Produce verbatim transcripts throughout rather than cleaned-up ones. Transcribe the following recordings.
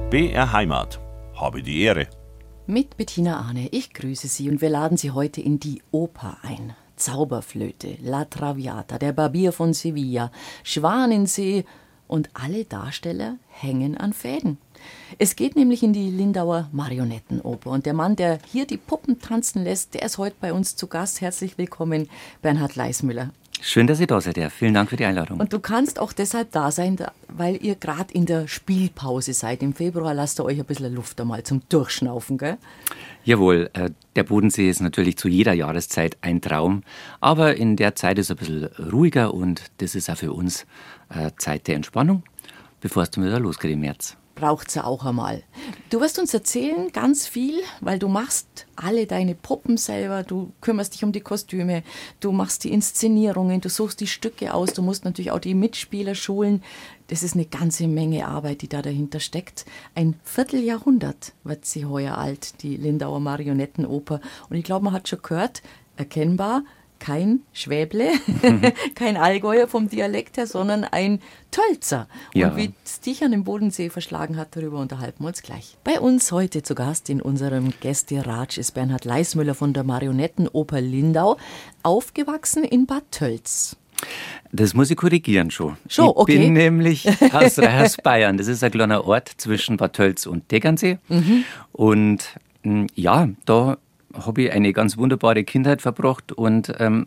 B R Heimat. Habe die Ehre. Mit Bettina Arne, ich grüße Sie und wir laden Sie heute in die Oper ein. Zauberflöte, La Traviata, der Barbier von Sevilla, Schwanensee und alle Darsteller hängen an Fäden. Es geht nämlich in die Lindauer Marionettenoper und der Mann, der hier die Puppen tanzen lässt, der ist heute bei uns zu Gast. Herzlich willkommen, Bernhard Leismüller. Schön, dass ihr da seid, ja. Vielen Dank für die Einladung. Und du kannst auch deshalb da sein, weil ihr gerade in der Spielpause seid. Im Februar lasst ihr euch ein bisschen Luft einmal zum Durchschnaufen, gell? Jawohl, äh, der Bodensee ist natürlich zu jeder Jahreszeit ein Traum, aber in der Zeit ist es ein bisschen ruhiger und das ist auch für uns äh, Zeit der Entspannung, bevor es dann wieder losgeht im März. Braucht's ja auch einmal. Du wirst uns erzählen ganz viel, weil du machst alle deine Puppen selber, du kümmerst dich um die Kostüme, du machst die Inszenierungen, du suchst die Stücke aus, du musst natürlich auch die Mitspieler schulen. Das ist eine ganze Menge Arbeit, die da dahinter steckt. Ein Vierteljahrhundert wird sie heuer alt, die Lindauer Marionettenoper. Und ich glaube, man hat schon gehört, erkennbar, kein Schwäble, kein Allgäuer vom Dialekt her, sondern ein Tölzer. Und ja. wie es dich an den Bodensee verschlagen hat, darüber unterhalten wir uns gleich. Bei uns heute zu Gast in unserem Gäste-Ratsch ist Bernhard Leismüller von der Marionettenoper Lindau, aufgewachsen in Bad Tölz. Das muss ich korrigieren schon. Schon, okay. Ich bin nämlich aus Reihersbayern. Das ist ein kleiner Ort zwischen Bad Tölz und Tegernsee. Mhm. Und ja, da habe ich eine ganz wunderbare Kindheit verbracht und ähm,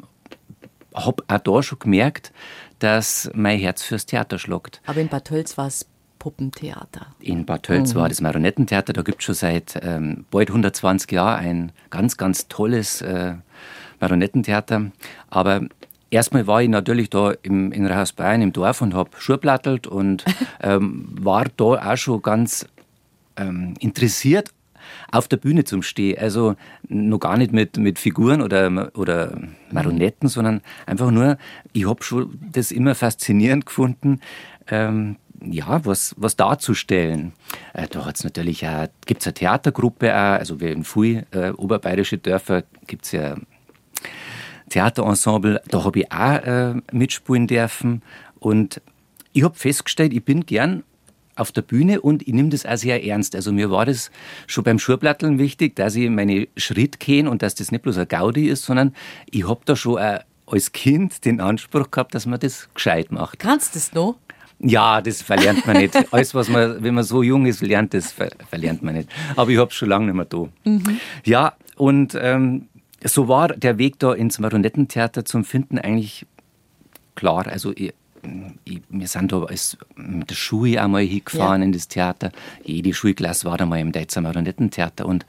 habe auch da schon gemerkt, dass mein Herz fürs Theater schlägt. Aber in Bad Tölz war es Puppentheater. In Bad Tölz mhm. war das Marionettentheater. Da gibt es schon seit ähm, bald hundertzwanzig Jahren ein ganz, ganz tolles äh, Marionettentheater. Aber erstmal war ich natürlich da im, in Reihersbayern im Dorf und habe Schurplattelt und ähm, war da auch schon ganz ähm, interessiert, auf der Bühne zum Stehen. Also noch gar nicht mit, mit Figuren oder, oder Marionetten, mhm. sondern einfach nur, ich habe schon das immer faszinierend gefunden, ähm, ja, was, was darzustellen. Äh, da hat's natürlich auch, gibt's eine Theatergruppe auch, also wie in vielen äh, oberbayerische Dörfer gibt es ja Theaterensemble, da habe ich auch äh, mitspielen dürfen und ich habe festgestellt, ich bin gern auf der Bühne und ich nehme das auch sehr ernst. Also mir war das schon beim Schurplatteln wichtig, dass ich meine Schritte kenne und dass das nicht bloß ein Gaudi ist, sondern ich habe da schon auch als Kind den Anspruch gehabt, dass man das gescheit macht. Kannst du das noch? Ja, das verlernt man nicht. Alles, was man, wenn man so jung ist, lernt, das ver- verlernt man nicht. Aber ich habe es schon lange nicht mehr da. Mhm. Ja, und ähm, so war der Weg da ins Marionettentheater zum Finden eigentlich klar. Also ich, Ich, wir sind da als, mit der Schule einmal hingefahren ja. in das Theater. Jede Schulklasse war da mal im Deutzer Marionettentheater. Und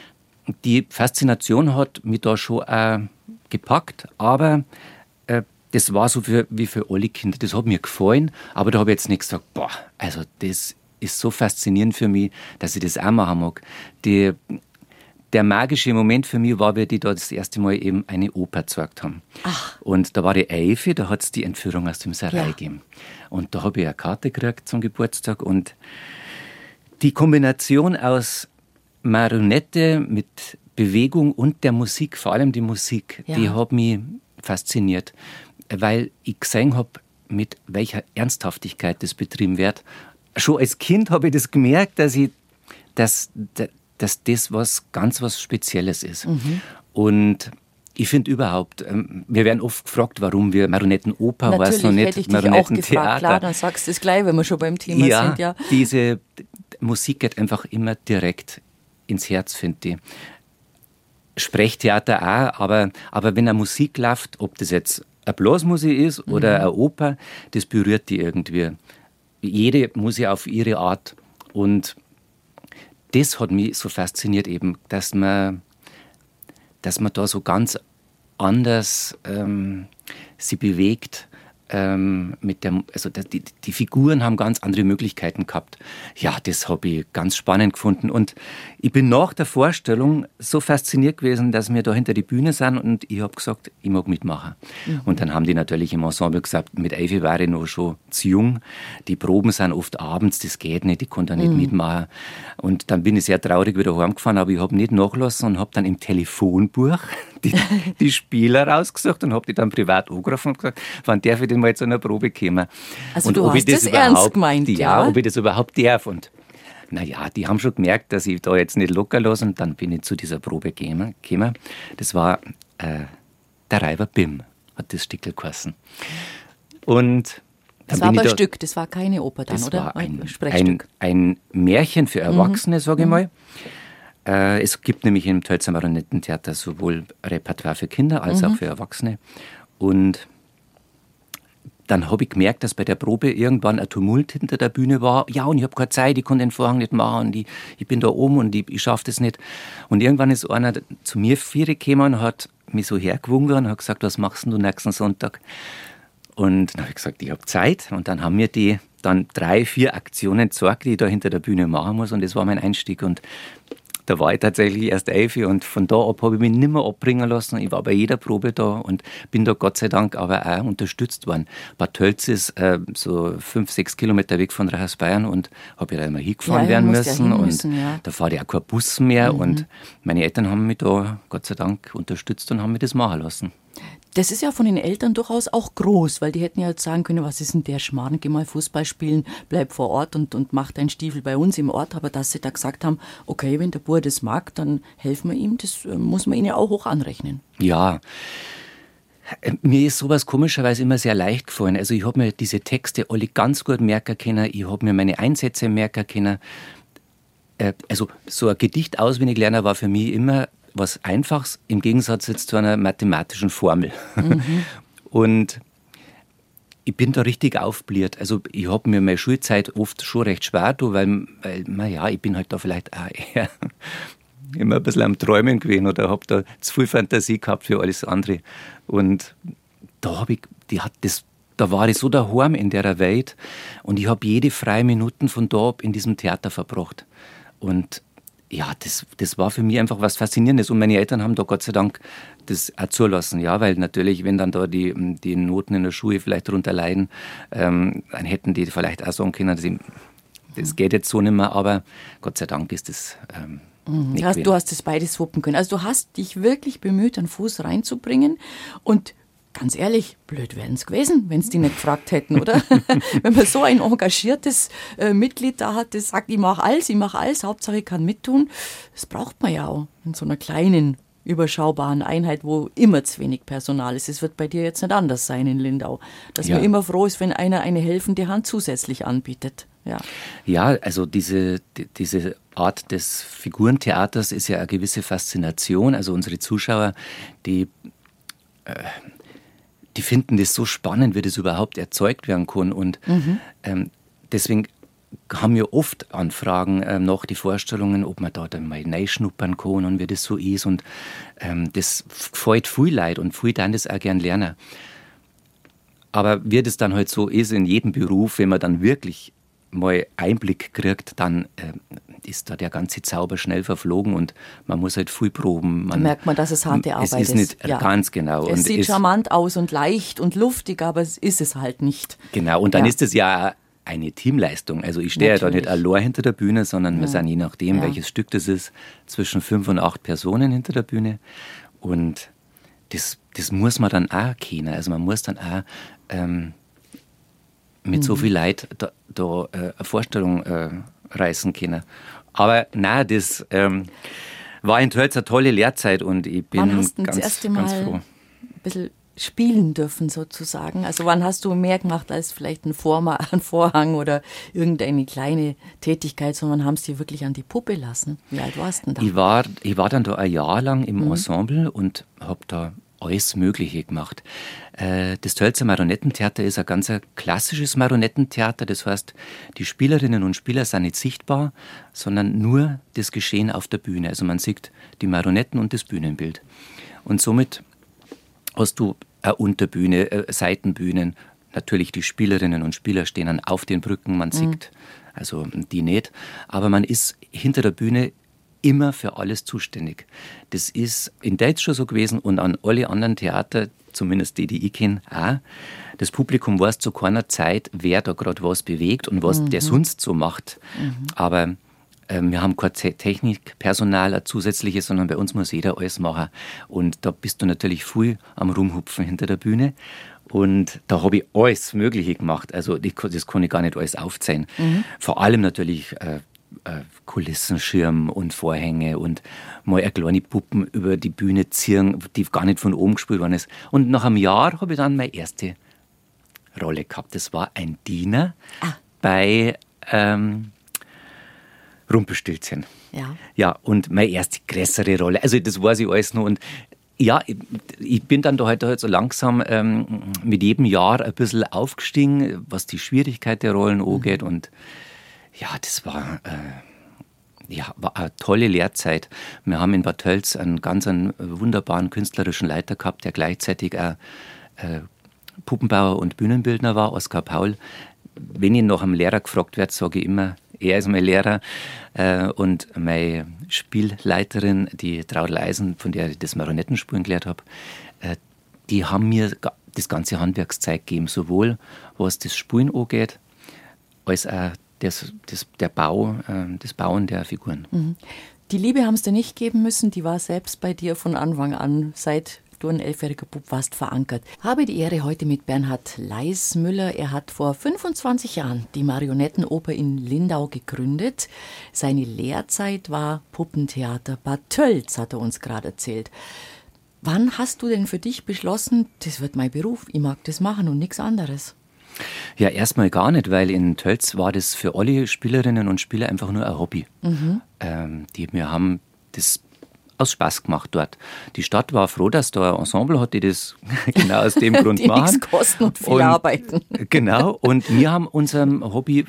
die Faszination hat mich da schon auch gepackt. Aber äh, das war so für, wie für alle Kinder. Das hat mir gefallen. Aber da habe ich jetzt nicht gesagt, boah, also das ist so faszinierend für mich, dass ich das auch machen mag. Die, Der magische Moment für mich war, wie die da das erste Mal eben eine Oper gezeigt haben. Ach. Und da war die Eife, da hat es die Entführung aus dem Sarai ja. gegeben. Und da habe ich eine Karte gekriegt zum Geburtstag. Und die Kombination aus Marionette mit Bewegung und der Musik, vor allem die Musik, ja. die hat mich fasziniert. Weil ich gesehen habe, mit welcher Ernsthaftigkeit das betrieben wird. Schon als Kind habe ich das gemerkt, dass ich dass, dass das was ganz was Spezielles ist. Mhm. Und ich finde überhaupt, ähm, wir werden oft gefragt, warum wir Marionettenoper heißen und nicht Marionettentheater. Klar, dann sagst du das gleich, wenn wir schon beim Thema ja, sind. Ja, diese Musik geht einfach immer direkt ins Herz, finde ich. Sprechtheater auch, aber, aber wenn eine Musik läuft, ob das jetzt eine Blasmusik ist oder mhm. eine Oper, das berührt die irgendwie. Jede Musik auf ihre Art. Und das hat mich so fasziniert eben, dass man, dass man da so ganz anders ähm, sie bewegt. Ähm, mit der, also die, die Figuren haben ganz andere Möglichkeiten gehabt. Ja, das habe ich ganz spannend gefunden. Und ich bin nach der Vorstellung so fasziniert gewesen, dass wir da hinter die Bühne sind und ich habe gesagt, ich mag mitmachen. Mhm. Und dann haben die natürlich im Ensemble gesagt, mit Eife war ich noch schon zu jung. Die Proben sind oft abends, das geht nicht, ich konnte da nicht mhm. mitmachen. Und dann bin ich sehr traurig wieder heimgefahren, aber ich habe nicht nachgelassen und habe dann im Telefonbuch die, die Spieler rausgesucht und habe die dann privat angerufen und gesagt, wann darf ich denn mal zu einer Probe kommen? Also und du ob hast ich das, das ernst gemeint, ja? ja? Ob ich das überhaupt darf. Und naja, die haben schon gemerkt, dass ich da jetzt nicht locker lasse und dann bin ich zu dieser Probe gekommen. Das war äh, der Reiber Bim, hat das Stückel geheißen. Und das war aber ein Stück, das war keine Oper dann, das oder? War ein, ein Sprechstück. Ein, ein Märchen für Erwachsene, mhm. sage ich mhm. mal. Äh, es gibt nämlich im Tölzer Marionettentheater sowohl Repertoire für Kinder als mhm. auch für Erwachsene. Und dann habe ich gemerkt, dass bei der Probe irgendwann ein Tumult hinter der Bühne war. Ja, und ich habe keine Zeit, ich kann den Vorhang nicht machen und ich, ich bin da oben und ich, ich schaffe das nicht. Und irgendwann ist einer zu mir vier gekommen und hat mich so hergewunken und hat gesagt, was machst du nächsten Sonntag? Und dann habe ich gesagt, ich habe Zeit. Und dann haben mir die dann drei, vier Aktionen gezeigt, die ich da hinter der Bühne machen muss. Und das war mein Einstieg. Und da war ich tatsächlich erst elf und von da ab habe ich mich nicht mehr abbringen lassen. Ich war bei jeder Probe da und bin da Gott sei Dank aber auch unterstützt worden. Bad Tölz ist äh, so fünf, sechs Kilometer weg von Reichersbayern und habe ja da immer hingefahren ja, werden müssen. Ja hin müssen und ja. Da fahre ich auch kein Bus mehr. Mhm. Und meine Eltern haben mich da Gott sei Dank unterstützt und haben mich das machen lassen. Das ist ja von den Eltern durchaus auch groß, weil die hätten ja jetzt sagen können, was ist denn der Schmarrn, geh mal Fußball spielen, bleib vor Ort und, und mach deinen Stiefel bei uns im Ort. Aber dass sie da gesagt haben, okay, wenn der Bub das mag, dann helfen wir ihm, das muss man ihnen ja auch hoch anrechnen. Ja, mir ist sowas komischerweise immer sehr leicht gefallen. Also ich habe mir diese Texte alle ganz gut merken können, ich habe mir meine Einsätze merken können. Also so ein Gedicht auswendig lernen war für mich immer was Einfaches, im Gegensatz jetzt zu einer mathematischen Formel. Mhm. Und ich bin da richtig aufbliert. Also ich habe mir meine Schulzeit oft schon recht schwer getan, weil, weil naja, ich bin halt da vielleicht auch eher immer ein bisschen am Träumen gewesen oder habe da zu viel Fantasie gehabt für alles andere. Und da habe ich, die hat das, da war ich so daheim in der Welt und ich habe jede freie Minute von da ab in diesem Theater verbracht. Und ja, das, das war für mich einfach was Faszinierendes. Und meine Eltern haben da Gott sei Dank das auch zulassen. Ja, weil natürlich, wenn dann da die, die Noten in der Schule vielleicht darunter leiden, ähm, dann hätten die vielleicht auch sagen können, dass ich, das geht jetzt so nicht mehr. Aber Gott sei Dank ist das ähm, mhm. nicht hast, Du hast das beides wuppen können. Also du hast dich wirklich bemüht, einen Fuß reinzubringen. Und ganz ehrlich, blöd wären es gewesen, wenn es die nicht gefragt hätten, oder? Wenn man so ein engagiertes äh, Mitglied da hat, das sagt, ich mache alles, ich mache alles, Hauptsache ich kann mittun. Das braucht man ja auch in so einer kleinen, überschaubaren Einheit, wo immer zu wenig Personal ist. Es wird bei dir jetzt nicht anders sein in Lindau. Dass ja. man immer froh ist, wenn einer eine helfende Hand zusätzlich anbietet. Ja, ja, also diese, die, diese Art des Figurentheaters ist ja eine gewisse Faszination. Also unsere Zuschauer, die... Äh, Die finden das so spannend, wie das überhaupt erzeugt werden kann. Und mhm. ähm, deswegen haben wir oft Anfragen ähm, nach die Vorstellungen, ob man da dann mal reinschnuppern kann und wie das so ist. Und ähm, das gefällt viel Leid und viele dann das auch gerne lernen. Aber wie das dann halt so ist in jedem Beruf, wenn man dann wirklich mal Einblick kriegt, dann äh, ist da der ganze Zauber schnell verflogen und man muss halt viel proben. Man, da merkt man, dass es harte Arbeit ist. Es ist nicht ja. ganz genau. Es und sieht es charmant aus und leicht und luftig, aber es ist es halt nicht. Genau, und dann ja. ist es ja eine Teamleistung. Also ich stehe ja da nicht allein hinter der Bühne, sondern ja. wir sind je nachdem, ja. welches Stück das ist, zwischen fünf und acht Personen hinter der Bühne. Und das, das muss man dann auch kennen. Also man muss dann auch ähm, mit mhm. so viel Leid da, da äh, eine Vorstellung äh, reißen können. Aber nein, das ähm, war in Tölz eine tolle Lehrzeit und ich bin wann hast du ganz, das erste Mal ganz froh. Ein bisschen spielen dürfen sozusagen? Also wann hast du mehr gemacht als vielleicht ein, Vorma- ein Vorhang oder irgendeine kleine Tätigkeit, sondern haben sie dir wirklich an die Puppe lassen? Wie alt warst du denn da? Ich war, ich war dann da ein Jahr lang im mhm. Ensemble und habe da alles Mögliche gemacht. Das Tölzer Marionettentheater ist ein ganz klassisches Marionettentheater. Das heißt, die Spielerinnen und Spieler sind nicht sichtbar, sondern nur das Geschehen auf der Bühne. Also man sieht die Marionetten und das Bühnenbild. Und somit hast du eine Unterbühne, äh, Seitenbühnen. Natürlich die Spielerinnen und Spieler stehen dann auf den Brücken, man sieht mhm. also die nicht. Aber man ist hinter der Bühne immer für alles zuständig. Das ist in Deutsch schon so gewesen und an alle anderen Theater, zumindest die, die ich kenne, auch. Das Publikum weiß zu keiner Zeit, wer da gerade was bewegt und was mhm. der sonst so macht. Mhm. Aber äh, wir haben kein Technikpersonal, ein zusätzliches, sondern bei uns muss jeder alles machen. Und da bist du natürlich viel am Rumhupfen hinter der Bühne. Und da habe ich alles Mögliche gemacht. Also das kann ich gar nicht alles aufzählen. Mhm. Vor allem natürlich äh, äh, Kulissenschirm und Vorhänge und mal eine kleine Puppen über die Bühne ziehen, die gar nicht von oben gespielt worden ist. Und nach einem Jahr habe ich dann meine erste Rolle gehabt. Das war ein Diener ah. bei ähm, Rumpelstilzchen. Ja. Ja, und meine erste größere Rolle. Also das weiß ich alles noch. Und ja, ich, ich bin dann da halt, halt so langsam ähm, mit jedem Jahr ein bisschen aufgestiegen, was die Schwierigkeit der Rollen angeht. Mhm. Und ja, das war, äh, ja, war eine tolle Lehrzeit. Wir haben in Bad Tölz einen ganz einen wunderbaren künstlerischen Leiter gehabt, der gleichzeitig auch äh, Puppenbauer und Bühnenbildner war, Oskar Paul. Wenn ich nach einem Lehrer gefragt werde, sage ich immer, er ist mein Lehrer. Äh, und meine Spielleiterin, die Traudl Eisen, von der ich das Marionettenspielen gelernt habe, äh, die haben mir das ganze Handwerkszeug gegeben, sowohl was das Spielen angeht, als auch das, das, der Bau, äh, das Bauen der Figuren. Mhm. Die Liebe haben es dir nicht geben müssen, die war selbst bei dir von Anfang an, seit du ein elfjähriger Bub warst, verankert. Habe die Ehre heute mit Bernhard Leismüller. Er hat vor fünfundzwanzig Jahren die Marionettenoper in Lindau gegründet. Seine Lehrzeit war Puppentheater Bad Tölz, hat er uns gerade erzählt. Wann hast du denn für dich beschlossen, das wird mein Beruf, ich mag das machen und nichts anderes? Ja, erstmal gar nicht, weil in Tölz war das für alle Spielerinnen und Spieler einfach nur ein Hobby. Mhm. Ähm, die, wir haben das aus Spaß gemacht dort. Die Stadt war froh, dass da ein Ensemble hat, die das genau aus dem Grund die machen. Die nichts kosten und viel und, arbeiten. Genau, und wir haben unserem Hobby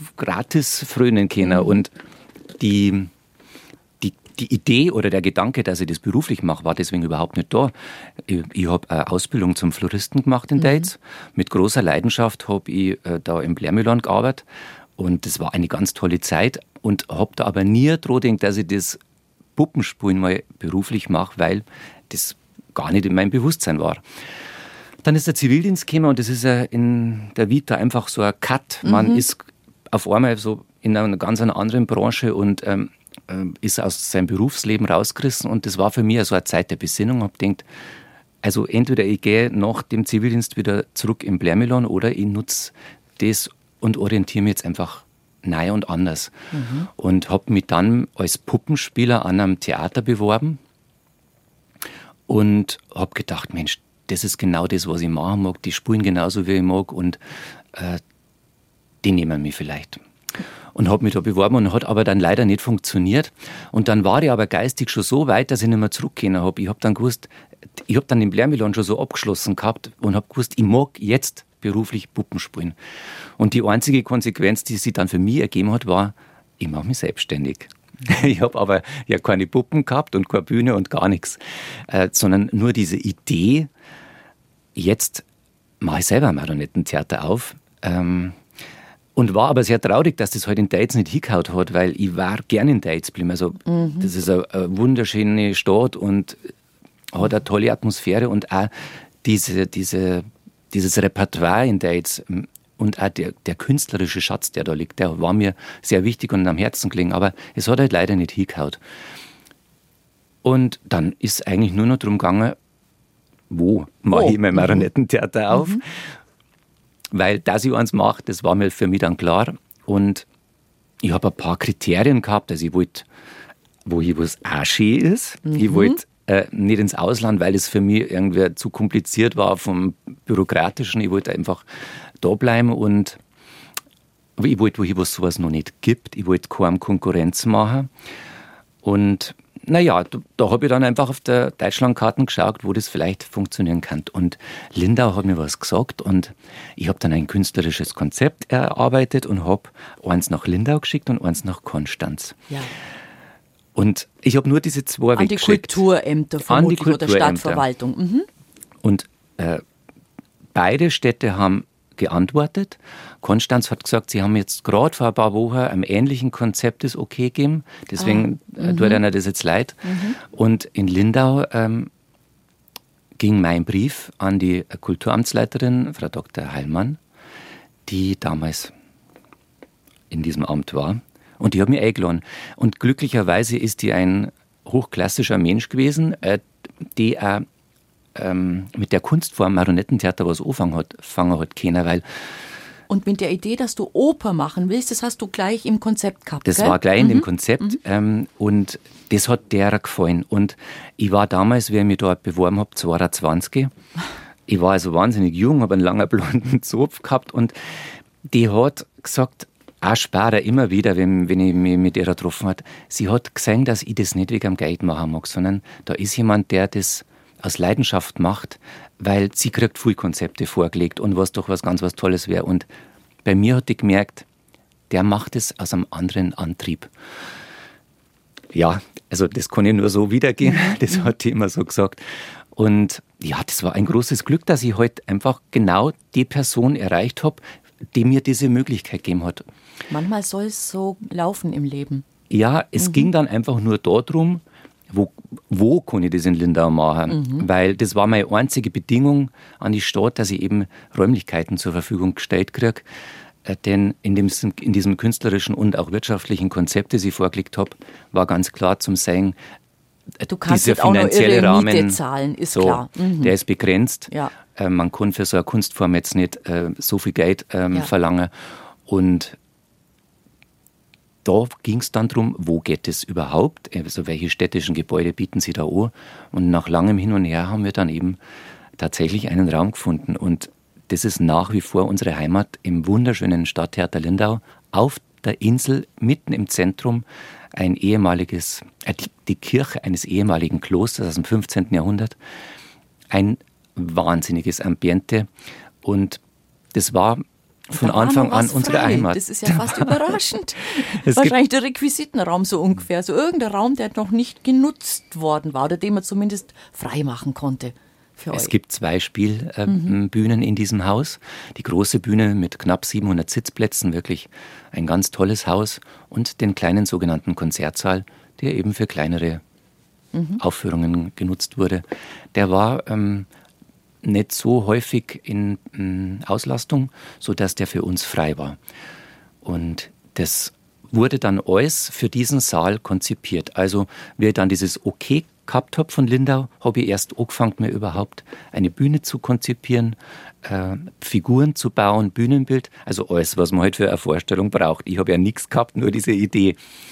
gratis frönen können. Mhm. Und die, die, die Idee oder der Gedanke, dass ich das beruflich mache, war deswegen überhaupt nicht da. Ich, ich habe eine Ausbildung zum Floristen gemacht in Deitz. Mhm. Mit großer Leidenschaft habe ich äh, da im Blärmühlland gearbeitet. Und das war eine ganz tolle Zeit. Und habe da aber nie dran gedacht, dass ich das Puppenspielen mal beruflich mache, weil das gar nicht in meinem Bewusstsein war. Dann ist der Zivildienst gekommen und das ist in der Vita einfach so ein Cut. Mhm. Man ist auf einmal so in einer ganz anderen Branche und ähm, ist aus seinem Berufsleben rausgerissen und das war für mich so eine Zeit der Besinnung. Ich habe gedacht, also entweder ich gehe nach dem Zivildienst wieder zurück in Blärmühlon oder ich nutze das und orientiere mich jetzt einfach neu und anders. Mhm. Und habe mich dann als Puppenspieler an einem Theater beworben und habe gedacht, Mensch, das ist genau das, was ich machen mag. Die spielen genauso, wie ich mag und äh, die nehmen mich vielleicht. Und habe mich da beworben und hat aber dann leider nicht funktioniert. Und dann war ich aber geistig schon so weit, dass ich nicht mehr zurückgehen habe. Ich habe dann gewusst, ich habe dann in Blärmühlon schon so abgeschlossen gehabt und habe gewusst, ich mag jetzt beruflich Puppen spielen. Und die einzige Konsequenz, die sich dann für mich ergeben hat, war, ich mache mich selbstständig. Ich habe aber ja keine Puppen gehabt und keine Bühne und gar nichts, äh, sondern nur diese Idee, jetzt mache ich selber ein Marionettentheater auf. Ähm, und war aber sehr traurig, dass das halt in Deitz nicht hingehauen hat, weil ich war gern in Deitz geblieben. Also, mhm. Das ist eine, eine wunderschöne Stadt und hat eine tolle Atmosphäre und auch diese, diese dieses Repertoire in Deitz und auch der, der künstlerische Schatz, der da liegt, der war mir sehr wichtig und am Herzen gelegen, aber es hat halt leider nicht hingehauen. Und dann ist eigentlich nur noch darum gegangen, wo mache oh. ich mein Marionettentheater auf? Mhm. Weil, dass ich eins mache, das war mir für mich dann klar. Und ich habe ein paar Kriterien gehabt, also ich wollte, wo ich was auch schön ist, mhm. ich wollte Äh, nicht ins Ausland, weil es für mich irgendwie zu kompliziert war vom Bürokratischen. Ich wollte einfach da bleiben und aber ich wollte, wo es was sowas noch nicht gibt. Ich wollte kaum Konkurrenz machen. Und naja, da, da habe ich dann einfach auf der Deutschlandkarten geschaut, wo das vielleicht funktionieren kann. Und Lindau hat mir was gesagt und ich habe dann ein künstlerisches Konzept erarbeitet und habe eins nach Lindau geschickt und eins nach Konstanz. Ja. Und ich habe nur diese zwei An weggeschickt. Die Kulturämter vermutlich An die Kulturämter. Oder Stadtverwaltung. Mhm. Und äh, beide Städte haben geantwortet. Konstanz hat gesagt, sie haben jetzt gerade vor ein paar Wochen einem ähnlichen Konzept das okay gegeben. Deswegen ah, äh, tut ihnen das jetzt leid. Mhm. Und in Lindau ähm, ging mein Brief an die Kulturamtsleiterin, Frau Doktor Heilmann, die damals in diesem Amt war. Und die hat mich eingeladen. Und glücklicherweise ist die ein hochklassischer Mensch gewesen, äh, die auch ähm, mit der Kunstform Marionettentheater was anfangen hat, fangen hat können, weil Und mit der Idee, dass du Oper machen willst, das hast du gleich im Konzept gehabt, Das gell? war gleich in mhm. dem Konzept mhm. ähm, und das hat derer gefallen. Und ich war damals, wie ich mich dort beworben habe, zweiundzwanzig. Ich war also wahnsinnig jung, habe einen langen blonden Zopf gehabt und die hat gesagt, auch später immer wieder, wenn, wenn ich mich mit ihr getroffen habe, sie hat gesehen, dass ich das nicht wegen am Geld machen mag, sondern da ist jemand, der das aus Leidenschaft macht, weil sie kriegt viele Konzepte vorgelegt und was doch was ganz was Tolles wäre. Und bei mir hat die gemerkt, der macht es aus einem anderen Antrieb. Ja, also das kann ich nur so wiedergeben, das hat die immer so gesagt. Und ja, das war ein großes Glück, dass ich heute einfach genau die Person erreicht habe, die mir diese Möglichkeit gegeben hat. Manchmal soll es so laufen im Leben. Ja, es mhm. ging dann einfach nur darum, wo, wo kann ich das in Lindau machen? Mhm. Weil das war meine einzige Bedingung an die Stadt, dass ich eben Räumlichkeiten zur Verfügung gestellt kriege. Denn in, dem, in diesem künstlerischen und auch wirtschaftlichen Konzept, das ich vorgelegt habe, war ganz klar zum Sagen, du kannst dieser nicht auch noch finanzielle irre Rahmen, Miete zahlen, ist so, klar. Mhm. Der ist begrenzt. Ja. Äh, man kann für so eine Kunstform jetzt nicht äh, so viel Geld ähm, ja. verlangen. Und da ging es dann darum, wo geht es überhaupt? Also welche städtischen Gebäude bieten sie da an? Und nach langem Hin und Her haben wir dann eben tatsächlich einen Raum gefunden. Und das ist nach wie vor unsere Heimat im wunderschönen Stadttheater Lindau auf der Insel, mitten im Zentrum, ein ehemaliges, äh, die Kirche eines ehemaligen Klosters aus dem fünfzehnten Jahrhundert. Ein wahnsinniges Ambiente. Und das war von Anfang an unsere frei. Heimat. Das ist ja fast überraschend. Wahrscheinlich der Requisitenraum so ungefähr. So irgendein Raum, der noch nicht genutzt worden war oder den man zumindest frei machen konnte. Für es euch. gibt zwei Spielbühnen äh, mhm. in diesem Haus. Die große Bühne mit knapp siebenhundert Sitzplätzen, wirklich ein ganz tolles Haus. Und den kleinen sogenannten Konzertsaal, der eben für kleinere mhm. Aufführungen genutzt wurde. Der war ähm, nicht so häufig in ähm, Auslastung, sodass der für uns frei war. Und das wurde dann alles für diesen Saal konzipiert. Also wie ich dann dieses Okay gehabt habe von Lindau, habe ich erst angefangen, mir überhaupt eine Bühne zu konzipieren, äh, Figuren zu bauen, Bühnenbild, also alles, was man halt für eine Vorstellung braucht. Ich habe ja nichts gehabt, nur diese Idee.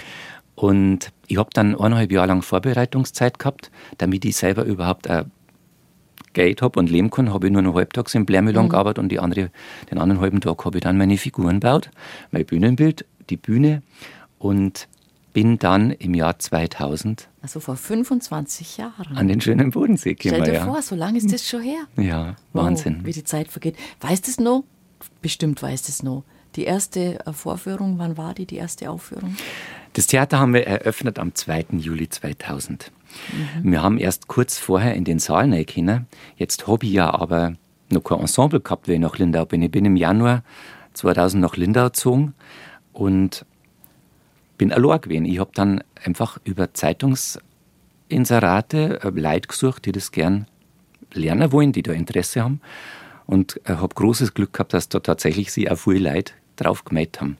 Und ich habe dann eineinhalb Jahre lang Vorbereitungszeit gehabt, damit ich selber überhaupt ein Geld habe und leben kann, habe ich nur noch halbtags im Blärmühlung mhm. gearbeitet und die andere, den anderen halben Tag habe ich dann meine Figuren gebaut, mein Bühnenbild, die Bühne und bin dann im Jahr zweitausend also vor fünfundzwanzig Jahren an den schönen Bodensee gekommen. Stell dir ja. vor, so lange ist das schon her. Ja, Wahnsinn. Wow, wie die Zeit vergeht. Weißt du es noch? Bestimmt weißt du es noch. Die erste Vorführung, wann war die, die erste Aufführung? Das Theater haben wir eröffnet am zweiten Juli zweitausend. Mhm. Wir haben erst kurz vorher in den Saal reingekommen. Jetzt habe ich ja aber noch kein Ensemble gehabt, wenn ich nach Lindau bin. Ich bin im Januar zweitausend nach Lindau gezogen und bin allein gewesen. Ich habe dann einfach über Zeitungsinserate Leute gesucht, die das gern lernen wollen, die da Interesse haben. Und äh, habe großes Glück gehabt, dass da tatsächlich sich auch viele Leute drauf gemeldet haben.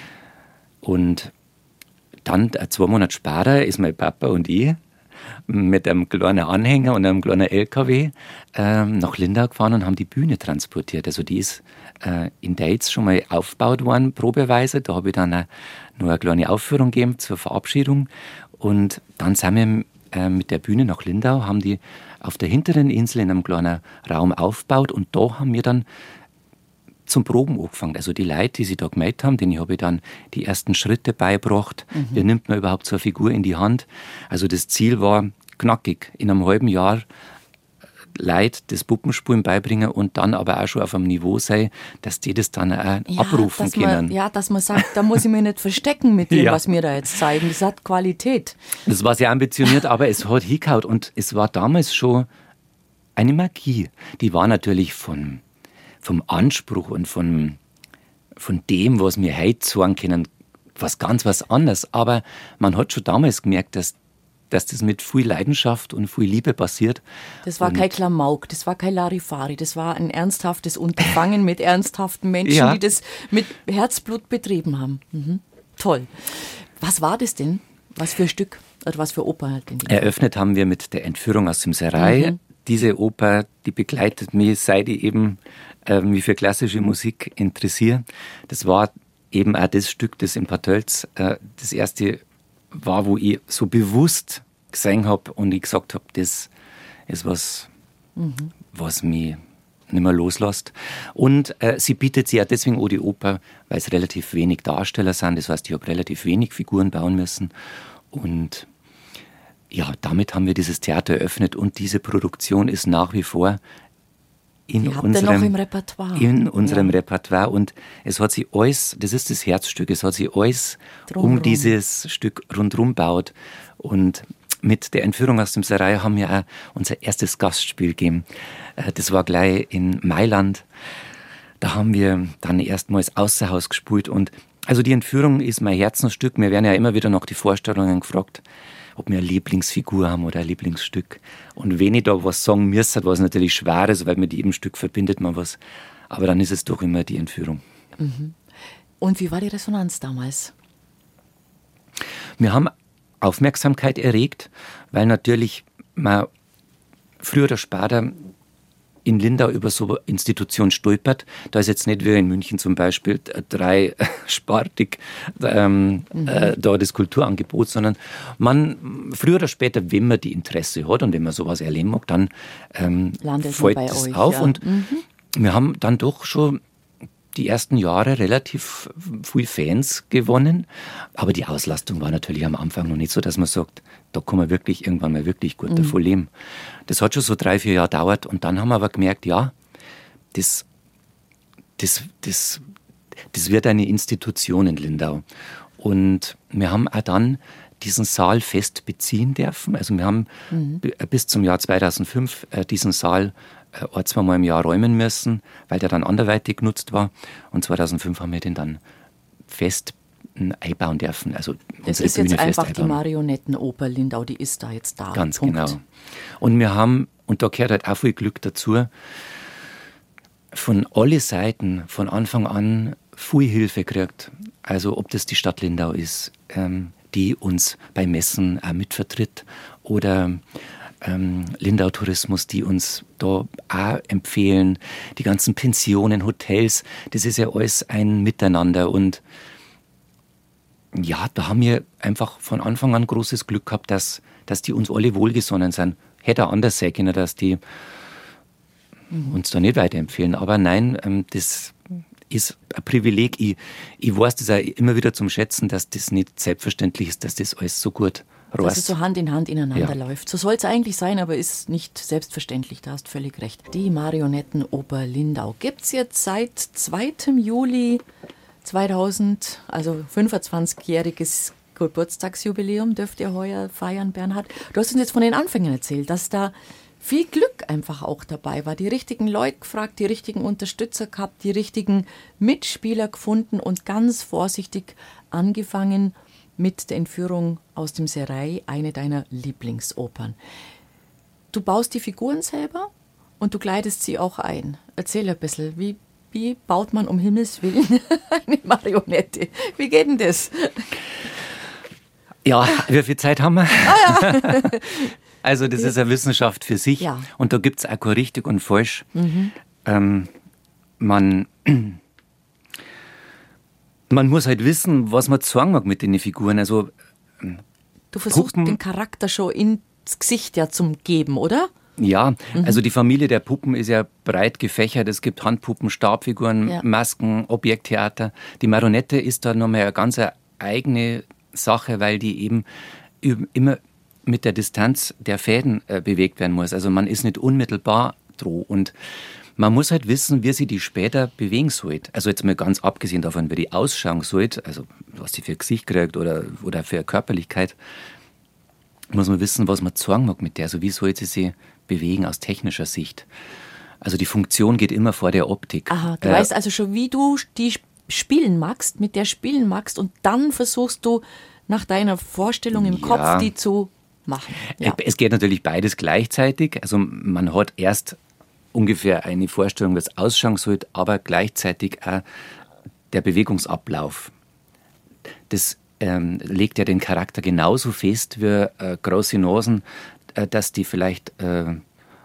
Und dann, äh, zwei Monate später, ist mein Papa und ich mit einem kleinen Anhänger und einem kleinen L K W äh, nach Lindau gefahren und haben die Bühne transportiert. Also die ist äh, in Dates schon mal aufgebaut worden, probeweise. Da habe ich dann äh, nur eine kleine Aufführung gegeben zur Verabschiedung. Und dann sind wir äh, mit der Bühne nach Lindau, haben die auf der hinteren Insel in einem kleinen Raum aufgebaut und da haben wir dann zum Proben angefangen. Also die Leute, die sich da gemeldet haben, denen habe ich dann die ersten Schritte beigebracht. Mhm. Wie nimmt man überhaupt so eine Figur in die Hand? Also das Ziel war knackig, in einem halben Jahr Leute das Puppenspielen beibringen und dann aber auch schon auf einem Niveau sein, dass die das dann auch ja, abrufen dass können. Man, ja, dass man sagt, da muss ich mich nicht verstecken mit dem, ja. was wir da jetzt zeigen. Das hat Qualität. Das war sehr ambitioniert, aber es hat hingehauen und es war damals schon eine Magie. Die war natürlich von vom Anspruch und von, von dem, was wir heute sagen können, was ganz was anderes. Aber man hat schon damals gemerkt, dass, dass das mit viel Leidenschaft und viel Liebe passiert. Das war und kein Klamauk, das war kein Larifari, das war ein ernsthaftes Unterfangen mit ernsthaften Menschen, ja. die das mit Herzblut betrieben haben. Mhm. Toll. Was war das denn? Was für ein Stück oder was für Oper halt denn? Eröffnet haben wir mit der Entführung aus dem Serai. Mhm. diese Oper, die begleitet mich, seit ich eben äh, mich für klassische Musik interessiere. Das war eben auch das Stück, das in Bad Tölz äh, das erste war, wo ich so bewusst gesehen habe und ich gesagt habe, das ist was, mhm. was mich nicht mehr loslässt. Und äh, sie bietet sich ja deswegen auch die Oper, weil es relativ wenig Darsteller sind. Das heißt, ich habe relativ wenig Figuren bauen müssen. Und ja, damit haben wir dieses Theater eröffnet und diese Produktion ist nach wie vor in die habt unserem, ihr noch im Repertoire. In unserem ja. Repertoire. Und es hat sich alles, das ist das Herzstück, es hat sich alles Drumrum. um dieses Stück rundherum gebaut. Und mit der Entführung aus dem Serail haben wir auch unser erstes Gastspiel gegeben. Das war gleich in Mailand. Da haben wir dann erstmals außer Haus gespielt. Und also die Entführung ist mein Herzensstück. Wir werden ja immer wieder nach die Vorstellungen gefragt, ob wir eine Lieblingsfigur haben oder ein Lieblingsstück. Und wenn ich da was sagen müsste, was natürlich schwer ist, weil mit jedem Stück verbindet man was. Aber dann ist es doch immer die Entführung. Mhm. Und wie war die Resonanz damals? Wir haben Aufmerksamkeit erregt, weil natürlich man früher oder später in Lindau über so eine Institution stolpert. Da ist jetzt nicht wie in München zum Beispiel drei spartig ähm, mhm. äh, da das Kulturangebot, sondern man früher oder später, wenn man die Interesse hat und wenn man sowas erleben mag, dann ähm, fällt es euch, auf. Ja. Und mhm. wir haben dann doch schon die ersten Jahre relativ viele Fans gewonnen, aber die Auslastung war natürlich am Anfang noch nicht so, dass man sagt, da kann man wirklich irgendwann mal wirklich gut mhm. davon leben. Das hat schon so drei, vier Jahre gedauert und dann haben wir aber gemerkt, ja, das, das, das, das wird eine Institution in Lindau. Und wir haben auch dann diesen Saal fest beziehen dürfen. Also wir haben mhm. bis zum Jahr zweitausendfünf diesen Saal ein, zweimal im Jahr räumen müssen, weil der dann anderweitig genutzt war. Und zweitausendfünf haben wir den dann fest einbauen dürfen. Also das ist Bühne jetzt einfach die Marionettenoper Lindau, die ist da jetzt da. Ganz Punkt. genau. Und wir haben, und da gehört halt auch viel Glück dazu, von alle Seiten von Anfang an viel Hilfe gekriegt. Also ob das die Stadt Lindau ist, ähm, die uns bei Messen auch mitvertritt, oder ähm, Lindau Tourismus, die uns da auch empfehlen, die ganzen Pensionen, Hotels, das ist ja alles ein Miteinander. Und ja, da haben wir einfach von Anfang an großes Glück gehabt, dass, dass die uns alle wohlgesonnen sind. Hätte auch anders sein können, dass die mhm. uns da nicht weiterempfehlen. Aber nein, ähm, das ist ein Privileg. Ich, ich weiß das auch immer wieder zum Schätzen, dass das nicht selbstverständlich ist, dass das alles so gut reißt. Dass es so Hand in Hand ineinander ja. läuft. So soll es eigentlich sein, aber ist nicht selbstverständlich. Da hast du völlig recht. Die Marionettenoper Lindau gibt es jetzt seit zweiten Juli zweitausend, also fünfundzwanzigjähriges Geburtstagsjubiläum dürft ihr heuer feiern, Bernhard. Du hast uns jetzt von den Anfängen erzählt, dass da viel Glück einfach auch dabei war. Die richtigen Leute gefragt, die richtigen Unterstützer gehabt, die richtigen Mitspieler gefunden und ganz vorsichtig angefangen mit der Entführung aus dem Serail, eine deiner Lieblingsopern. Du baust die Figuren selber und du kleidest sie auch ein. Erzähl ein bisschen, wie Wie baut man um Himmels Willen eine Marionette? Wie geht denn das? Ja, wie viel Zeit haben wir? Ah, ja. Also das ist eine Wissenschaft für sich. Ja. Und da gibt es auch kein richtig und falsch. Mhm. Ähm, man, man muss halt wissen, was man sagen mag mit den Figuren. Also, du versuchst Puppen, den Charakter schon ins Gesicht ja zum geben, oder? Ja, mhm. also die Familie der Puppen ist ja breit gefächert. Es gibt Handpuppen, Stabfiguren, ja. Masken, Objekttheater. Die Marionette ist da nochmal eine ganz eigene Sache, weil die eben immer mit der Distanz der Fäden äh, bewegt werden muss. Also man ist nicht unmittelbar droh. Und man muss halt wissen, wie sie die später bewegen sollte. Also jetzt mal ganz abgesehen davon, wie die ausschauen sollte, also was sie für ein Gesicht kriegt oder, oder für eine Körperlichkeit, muss man wissen, was man sagen mag mit der. Also wie soll sie sich bewegen aus technischer Sicht. Also die Funktion geht immer vor der Optik. Aha, du äh, weißt also schon, wie du die spielen magst, mit der spielen magst und dann versuchst du nach deiner Vorstellung im ja. Kopf die zu machen. Ja. Es geht natürlich beides gleichzeitig. Also man hat erst ungefähr eine Vorstellung, wie es ausschauen sollte, aber gleichzeitig auch der Bewegungsablauf. Das ähm, legt ja den Charakter genauso fest wie äh, große Nasen, dass die vielleicht äh,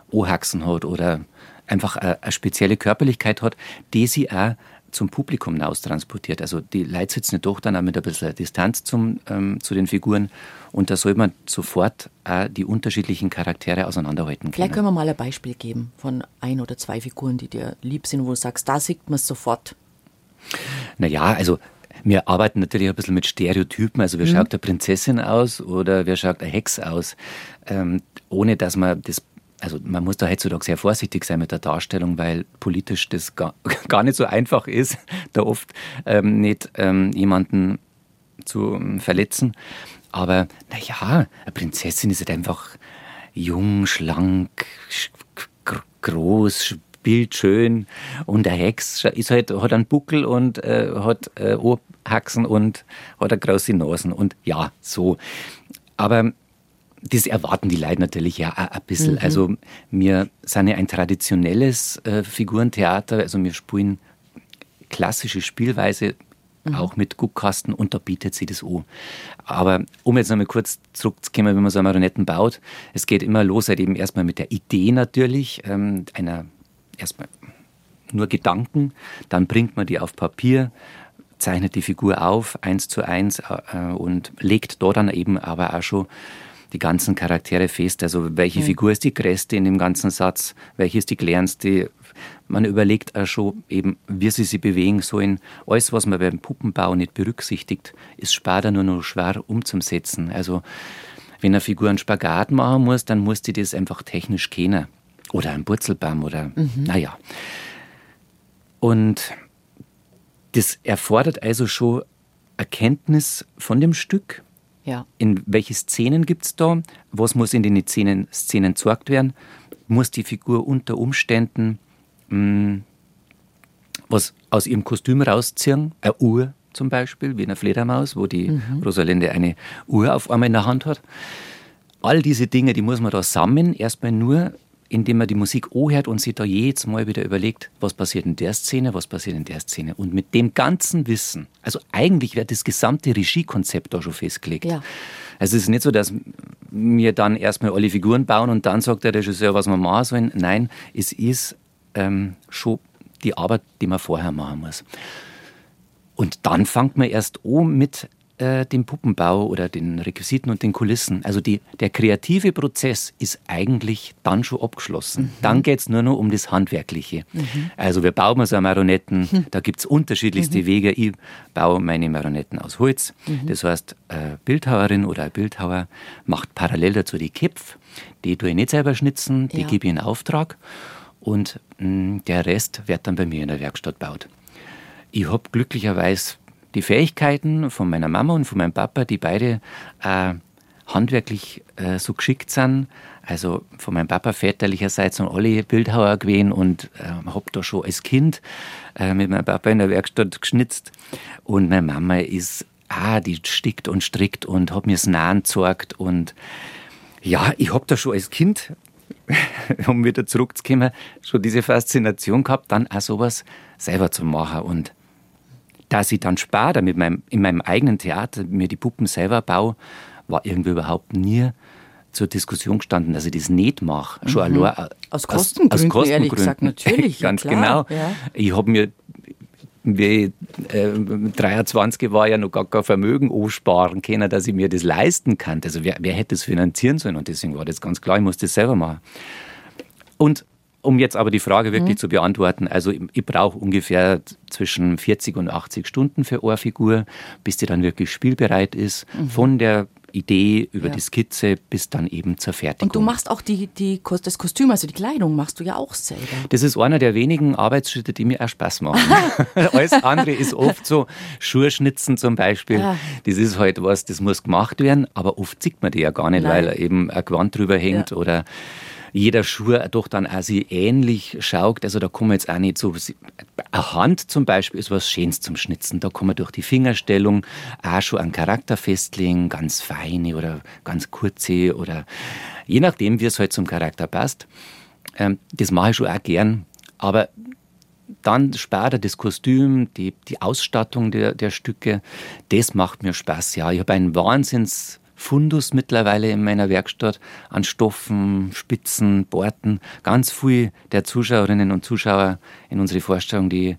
Ohrhaxen hat oder einfach eine, eine spezielle Körperlichkeit hat, die sie auch zum Publikum hinaus transportiert. Also die Leute sitzen ja doch dann auch mit ein bisschen Distanz zum, ähm, zu den Figuren und da soll man sofort auch die unterschiedlichen Charaktere auseinanderhalten können. Vielleicht können wir mal ein Beispiel geben von ein oder zwei Figuren, die dir lieb sind, wo du sagst, da sieht man es sofort. Naja, also wir arbeiten natürlich ein bisschen mit Stereotypen. Also wer mhm. schaut eine Prinzessin aus oder wer schaut eine Hex aus, ähm, ohne dass man das. Also man muss da heutzutage sehr vorsichtig sein mit der Darstellung, weil politisch das gar, gar nicht so einfach ist, da oft ähm, nicht ähm, jemanden zu ähm, verletzen. Aber naja, eine Prinzessin ist halt einfach jung, schlank, gr- groß, bildschön und eine Hex ist halt, hat einen Buckel und äh, hat äh, Ohrhaxen und hat eine große Nasen und ja, so. Aber das erwarten die Leute natürlich ja auch ein bisschen. Mhm. Also wir sind ja ein traditionelles äh, Figurentheater, also wir spielen klassische Spielweise, mhm. auch mit Guckkasten und da bietet sich das an. Aber um jetzt noch mal kurz zurückzukommen, wenn man so Marionetten baut, es geht immer los halt eben erstmal mit der Idee natürlich, ähm, einer erstmal nur Gedanken, dann bringt man die auf Papier, zeichnet die Figur auf, eins zu eins äh, und legt da dann eben aber auch schon die ganzen Charaktere fest. Also welche mhm. Figur ist die größte in dem ganzen Satz, welche ist die kleinste. Man überlegt auch schon eben, wie sie sich bewegen sollen. Alles, was man beim Puppenbau nicht berücksichtigt, ist später nur noch schwer umzusetzen. Also wenn eine Figur einen Spagat machen muss, dann muss die das einfach technisch kennen. Oder ein Purzelbaum oder mhm. naja. Und das erfordert also schon Erkenntnis von dem Stück. Ja. In welche Szenen gibt es da? Was muss in den Szenen, Szenen gezeigt werden? Muss die Figur unter Umständen mh, was aus ihrem Kostüm rausziehen? Eine Uhr zum Beispiel, wie eine Fledermaus, wo die mhm. Rosalinde eine Uhr auf einmal in der Hand hat. All diese Dinge, die muss man da sammeln, erstmal nur, indem man die Musik anhört und sich da jedes Mal wieder überlegt, was passiert in der Szene, was passiert in der Szene. Und mit dem ganzen Wissen, also eigentlich wird das gesamte Regiekonzept da schon festgelegt. Ja. Also es ist nicht so, dass wir dann erstmal alle Figuren bauen und dann sagt der Regisseur, was wir machen sollen. Nein, es ist ähm, schon die Arbeit, die man vorher machen muss. Und dann fängt man erst an mit äh, dem Puppenbau oder den Requisiten und den Kulissen. Also die, der kreative Prozess ist eigentlich dann schon abgeschlossen. Mhm. Dann geht es nur noch um das Handwerkliche. Mhm. Also wir bauen so Marionetten, mhm. da gibt es unterschiedlichste mhm. Wege. Ich baue meine Marionetten aus Holz. Mhm. Das heißt, eine Bildhauerin oder ein Bildhauer macht parallel dazu die Köpfe. Die tue ich nicht selber schnitzen, die ja. gebe ich in Auftrag. Und mh, der Rest wird dann bei mir in der Werkstatt gebaut. Ich habe glücklicherweise die Fähigkeiten von meiner Mama und von meinem Papa, die beide äh, handwerklich äh, so geschickt sind. Also von meinem Papa väterlicherseits sind alle Bildhauer gewesen und äh, habe da schon als Kind äh, mit meinem Papa in der Werkstatt geschnitzt. Und meine Mama ist, ah, die stickt und strickt und hat mir das Nähen gezeigt. Und ja, ich habe da schon als Kind, um wieder zurückzukommen, schon diese Faszination gehabt, dann auch sowas selber zu machen. Und dass ich dann später mit meinem, in meinem eigenen Theater mir die Puppen selber baue, war irgendwie überhaupt nie zur Diskussion gestanden, dass ich das nicht mache. Mhm. Schon allein, aus Kostengründen, aus Kostengründen, ehrlich gesagt, natürlich. Ganz ja, klar, genau. Ja. Ich habe mir, wie äh, dreiundzwanzig war, ja noch gar kein Vermögen ansparen können, dass ich mir das leisten kann. Also wer, wer hätte das finanzieren sollen? Und deswegen war das ganz klar, ich muss das selber machen. Und um jetzt aber die Frage wirklich mhm. zu beantworten, also ich, ich brauche ungefähr zwischen vierzig und achtzig Stunden für eine Figur, bis die dann wirklich spielbereit ist, mhm. von der Idee über ja. die Skizze bis dann eben zur Fertigung. Und du machst auch die, die, das Kostüm, also die Kleidung machst du ja auch selber. Das ist einer der wenigen Arbeitsschritte, die mir auch Spaß machen. Alles andere ist oft so, Schuhschnitzen zum Beispiel, ja. das ist halt was, das muss gemacht werden, aber oft sieht man die ja gar nicht, Nein. weil eben ein Gewand drüber hängt ja. oder jeder Schuh doch dann auch sich ähnlich schaut. Also da kann man jetzt auch nicht so... Eine Hand zum Beispiel ist was Schönes zum Schnitzen. Da kann man durch die Fingerstellung auch schon einen Charakter festlegen, ganz feine oder ganz kurze oder je nachdem, wie es halt zum Charakter passt. Ähm, das mache ich schon auch gern. Aber dann später das Kostüm, die, die Ausstattung der, der Stücke, das macht mir Spaß. Ja, ich habe ein Wahnsinns Fundus mittlerweile in meiner Werkstatt an Stoffen, Spitzen, Borten. Ganz viel der Zuschauerinnen und Zuschauer in unsere Vorstellung, die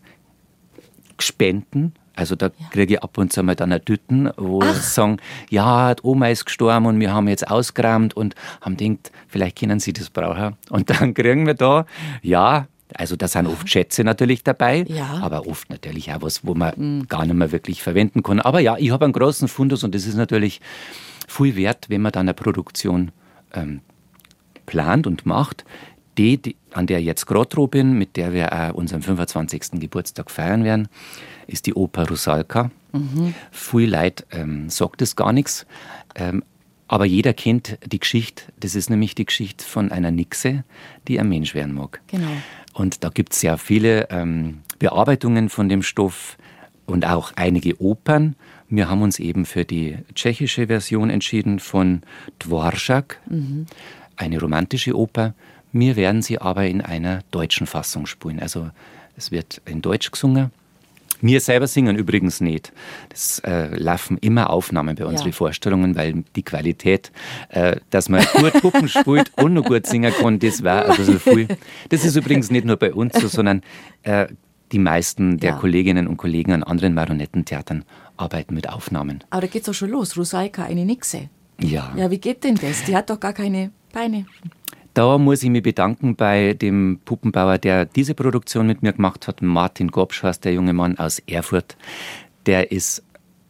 spenden. Also da kriege ich ab und zu mal dann eine Tüten, wo sie sagen, ja, die Oma ist gestorben und wir haben jetzt ausgeräumt und haben gedacht, vielleicht können Sie das brauchen. Und dann kriegen wir da, ja, also da sind oft Schätze natürlich dabei, ja. aber oft natürlich auch was, wo man mhm. gar nicht mehr wirklich verwenden kann. Aber ja, ich habe einen großen Fundus und das ist natürlich viel wert, wenn man dann eine Produktion ähm, plant und macht. Die, die, an der ich jetzt gerade dran bin, mit der wir auch unseren fünfundzwanzigsten Geburtstag feiern werden, ist die Oper Rusalka. Mhm. Viel Leute ähm, sagt es gar nichts, ähm, aber jeder kennt die Geschichte. Das ist nämlich die Geschichte von einer Nixe, die ein Mensch werden mag. Genau. Und da gibt es sehr viele ähm, Bearbeitungen von dem Stoff und auch einige Opern. Wir haben uns eben für die tschechische Version entschieden von Dvořák, mhm. eine romantische Oper. Wir werden sie aber in einer deutschen Fassung spielen. Also es wird in Deutsch gesungen. Wir selber singen übrigens nicht. Das äh, laufen immer Aufnahmen bei unseren ja. Vorstellungen, weil die Qualität, äh, dass man gut Puppen spielt und noch gut singen kann, das war ein bisschen viel. Das ist übrigens nicht nur bei uns so, sondern äh, die meisten der ja. Kolleginnen und Kollegen an anderen Marionettentheatern arbeiten mit Aufnahmen. Aber da geht's auch schon los. Rusalka, eine Nixe. Ja. Ja, wie geht denn das? Die hat doch gar keine Beine. Da muss ich mich bedanken bei dem Puppenbauer, der diese Produktion mit mir gemacht hat, Martin Gobsch heißt der junge Mann aus Erfurt. Der ist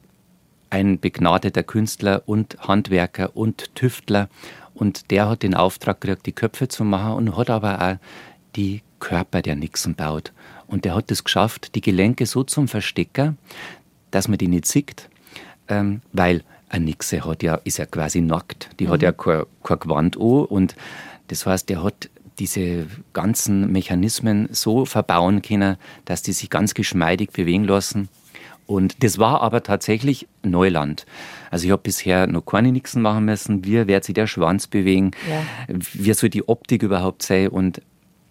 ein begnadeter Künstler und Handwerker und Tüftler und der hat den Auftrag gekriegt, die Köpfe zu machen und hat aber auch die Körper der Nixen baut. Und der hat es geschafft, die Gelenke so zum Verstecken, dass man die nicht sieht, ähm, weil eine Nixe hat ja, ist ja quasi nackt, die mhm. hat ja kein, kein Gewand an und das heißt, der hat diese ganzen Mechanismen so verbauen können, dass die sich ganz geschmeidig bewegen lassen. Und das war aber tatsächlich Neuland. Also ich habe bisher noch keine Nixen machen müssen. Wie wird sich der Schwanz bewegen? Ja. Wie soll die Optik überhaupt sein? Und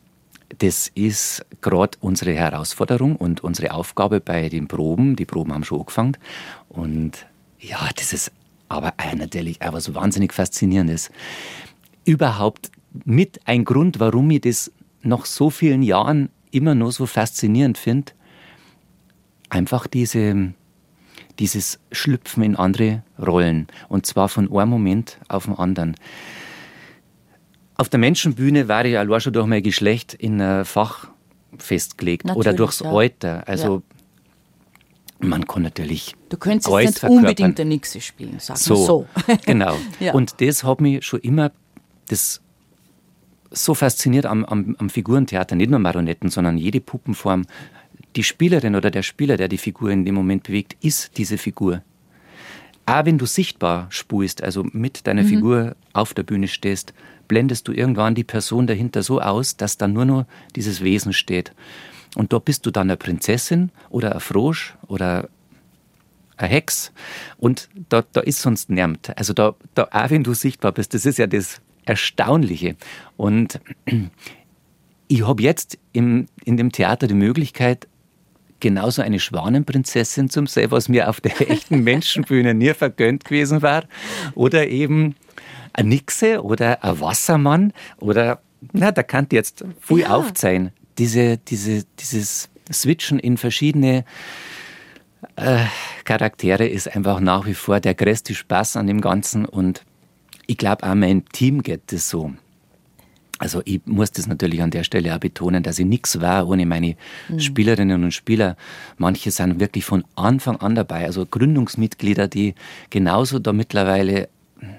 das ist gerade unsere Herausforderung und unsere Aufgabe bei den Proben. Die Proben haben schon angefangen. Und ja, das ist aber auch natürlich auch was wahnsinnig Faszinierendes. Überhaupt mit ein Grund, warum ich das nach so vielen Jahren immer noch so faszinierend finde, einfach diese, dieses Schlüpfen in andere Rollen. Und zwar von einem Moment auf den anderen. Auf der Menschenbühne war ich allein schon durch mein Geschlecht in ein Fach festgelegt. Natürlich, oder durchs ja. Alter. Also ja. man kann natürlich Du könntest jetzt nicht verkörpern. Unbedingt der Nixe spielen, sag so, so. Genau. ja. Und das hat mich schon immer das so fasziniert am, am, am Figurentheater, nicht nur Marionetten, sondern jede Puppenform. Die Spielerin oder der Spieler, der die Figur in dem Moment bewegt, ist diese Figur. Auch wenn du sichtbar spielst, also mit deiner mhm. Figur auf der Bühne stehst, blendest du irgendwann die Person dahinter so aus, dass da nur noch dieses Wesen steht. Und da bist du dann eine Prinzessin oder ein Frosch oder eine Hex. Und da, da ist sonst niemand. Also da, da, auch wenn du sichtbar bist, das ist ja das Erstaunliche. Und ich habe jetzt im, in dem Theater die Möglichkeit, genauso eine Schwanenprinzessin zu sein, was mir auf der echten Menschenbühne nie vergönnt gewesen war. Oder eben eine Nixe oder ein Wassermann. Oder, na, da kann jetzt viel ja. aufzeigen. Diese, diese, dieses Switchen in verschiedene äh, Charaktere ist einfach nach wie vor der größte Spaß an dem Ganzen. Und ich glaube, auch mein Team geht das so. Also ich muss das natürlich an der Stelle auch betonen, dass ich nichts war ohne meine mhm. Spielerinnen und Spieler. Manche sind wirklich von Anfang an dabei, also Gründungsmitglieder, die genauso da mittlerweile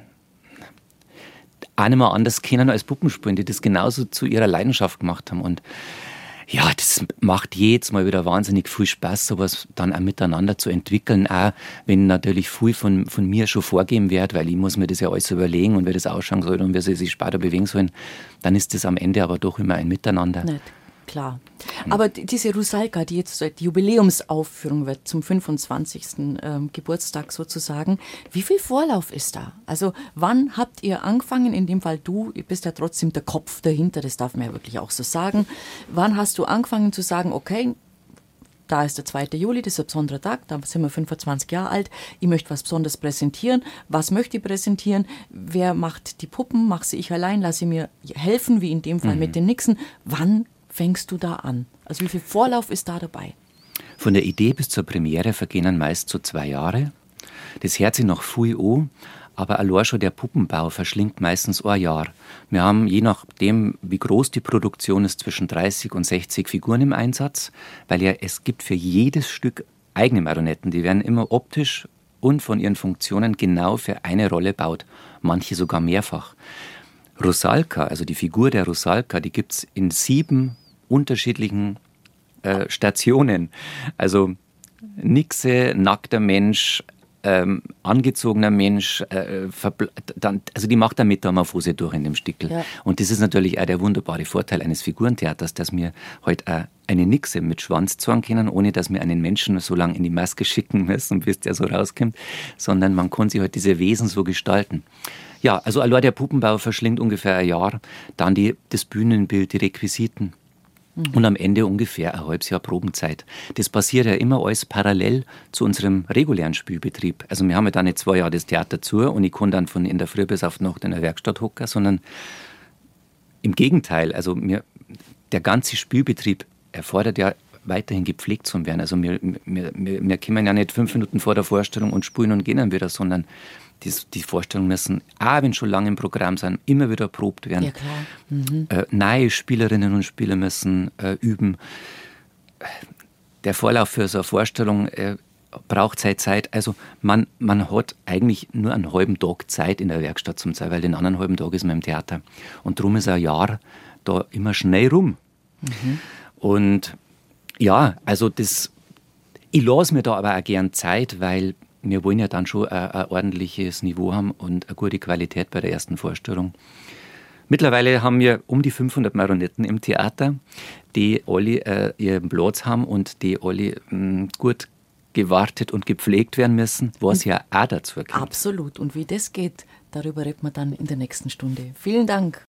auch nicht mehr anders kennen als Puppenspielen, die das genauso zu ihrer Leidenschaft gemacht haben. Und ja, das macht jedes Mal wieder wahnsinnig viel Spaß, sowas dann auch miteinander zu entwickeln, auch wenn natürlich viel von, von mir schon vorgegeben wird, weil ich muss mir das ja alles überlegen und wie das ausschauen soll und wie sie sich später bewegen sollen, dann ist das am Ende aber doch immer ein Miteinander. Nicht. Klar. Aber diese Rusalka, die jetzt die Jubiläumsaufführung wird zum fünfundzwanzigsten Ähm, Geburtstag sozusagen, wie viel Vorlauf ist da? Also wann habt ihr angefangen, in dem Fall du, du bist ja trotzdem der Kopf dahinter, das darf man ja wirklich auch so sagen, wann hast du angefangen zu sagen, okay, da ist der zweite Juli, das ist ein besonderer Tag, da sind wir fünfundzwanzig Jahre alt, ich möchte was Besonderes präsentieren. Was möchte ich präsentieren? Wer macht die Puppen? Mache sie ich allein? Lasse ich mir helfen, wie in dem Fall mhm. mit den Nixen? Wann fängst du da an? Also wie viel Vorlauf ist da dabei? Von der Idee bis zur Premiere vergehen meist so zwei Jahre. Das hört sich noch viel an, aber allein schon der Puppenbau verschlingt meistens ein Jahr. Wir haben, je nachdem, wie groß die Produktion ist, zwischen dreißig und sechzig Figuren im Einsatz, weil ja es gibt für jedes Stück eigene Marionetten. Die werden immer optisch und von ihren Funktionen genau für eine Rolle baut, manche sogar mehrfach. Rusalka, also die Figur der Rusalka, die gibt es in sieben unterschiedlichen äh, Stationen. Also Nixe, nackter Mensch, Ähm, angezogener Mensch, äh, dann, also die macht eine Metamorphose durch in dem Stickel. Ja. Und das ist natürlich auch der wunderbare Vorteil eines Figurentheaters, dass wir heute halt auch eine Nixe mit Schwanz zeigen können, ohne dass wir einen Menschen so lange in die Maske schicken müssen, bis der so rauskommt, sondern man kann sich halt diese Wesen so gestalten. Ja, also allein der Puppenbau verschlingt ungefähr ein Jahr, dann die, das Bühnenbild, die Requisiten. Und am Ende ungefähr ein halbes Jahr Probenzeit. Das passiert ja immer alles parallel zu unserem regulären Spielbetrieb. Also wir haben ja dann nicht zwei Jahre das Theater zu und ich kann dann von in der Früh bis auf die Nacht in der Werkstatt hocken, sondern im Gegenteil. Also wir, der ganze Spielbetrieb erfordert ja weiterhin gepflegt zu werden. Also wir, wir, wir, wir kommen ja nicht fünf Minuten vor der Vorstellung und spielen und gehen dann wieder, sondern die, die Vorstellungen müssen, auch wenn schon lange im Programm sind, immer wieder erprobt werden. Ja, klar. Mhm. Äh, neue Spielerinnen und Spieler müssen äh, üben. Der Vorlauf für so eine Vorstellung äh, braucht Zeit, Zeit. Also man, man hat eigentlich nur einen halben Tag Zeit in der Werkstatt zum Zeit, weil den anderen halben Tag ist man im Theater. Und darum ist ein Jahr da immer schnell rum. Mhm. Und ja, also das, ich lasse mir da aber auch gern Zeit, weil wir wollen ja dann schon ein, ein ordentliches Niveau haben und eine gute Qualität bei der ersten Vorstellung. Mittlerweile haben wir um die fünfhundert Marionetten im Theater, die alle äh, ihren Platz haben und die alle mh, gut gewartet und gepflegt werden müssen, was ja auch dazu kommt. Absolut. Und wie das geht, darüber reden wir dann in der nächsten Stunde. Vielen Dank.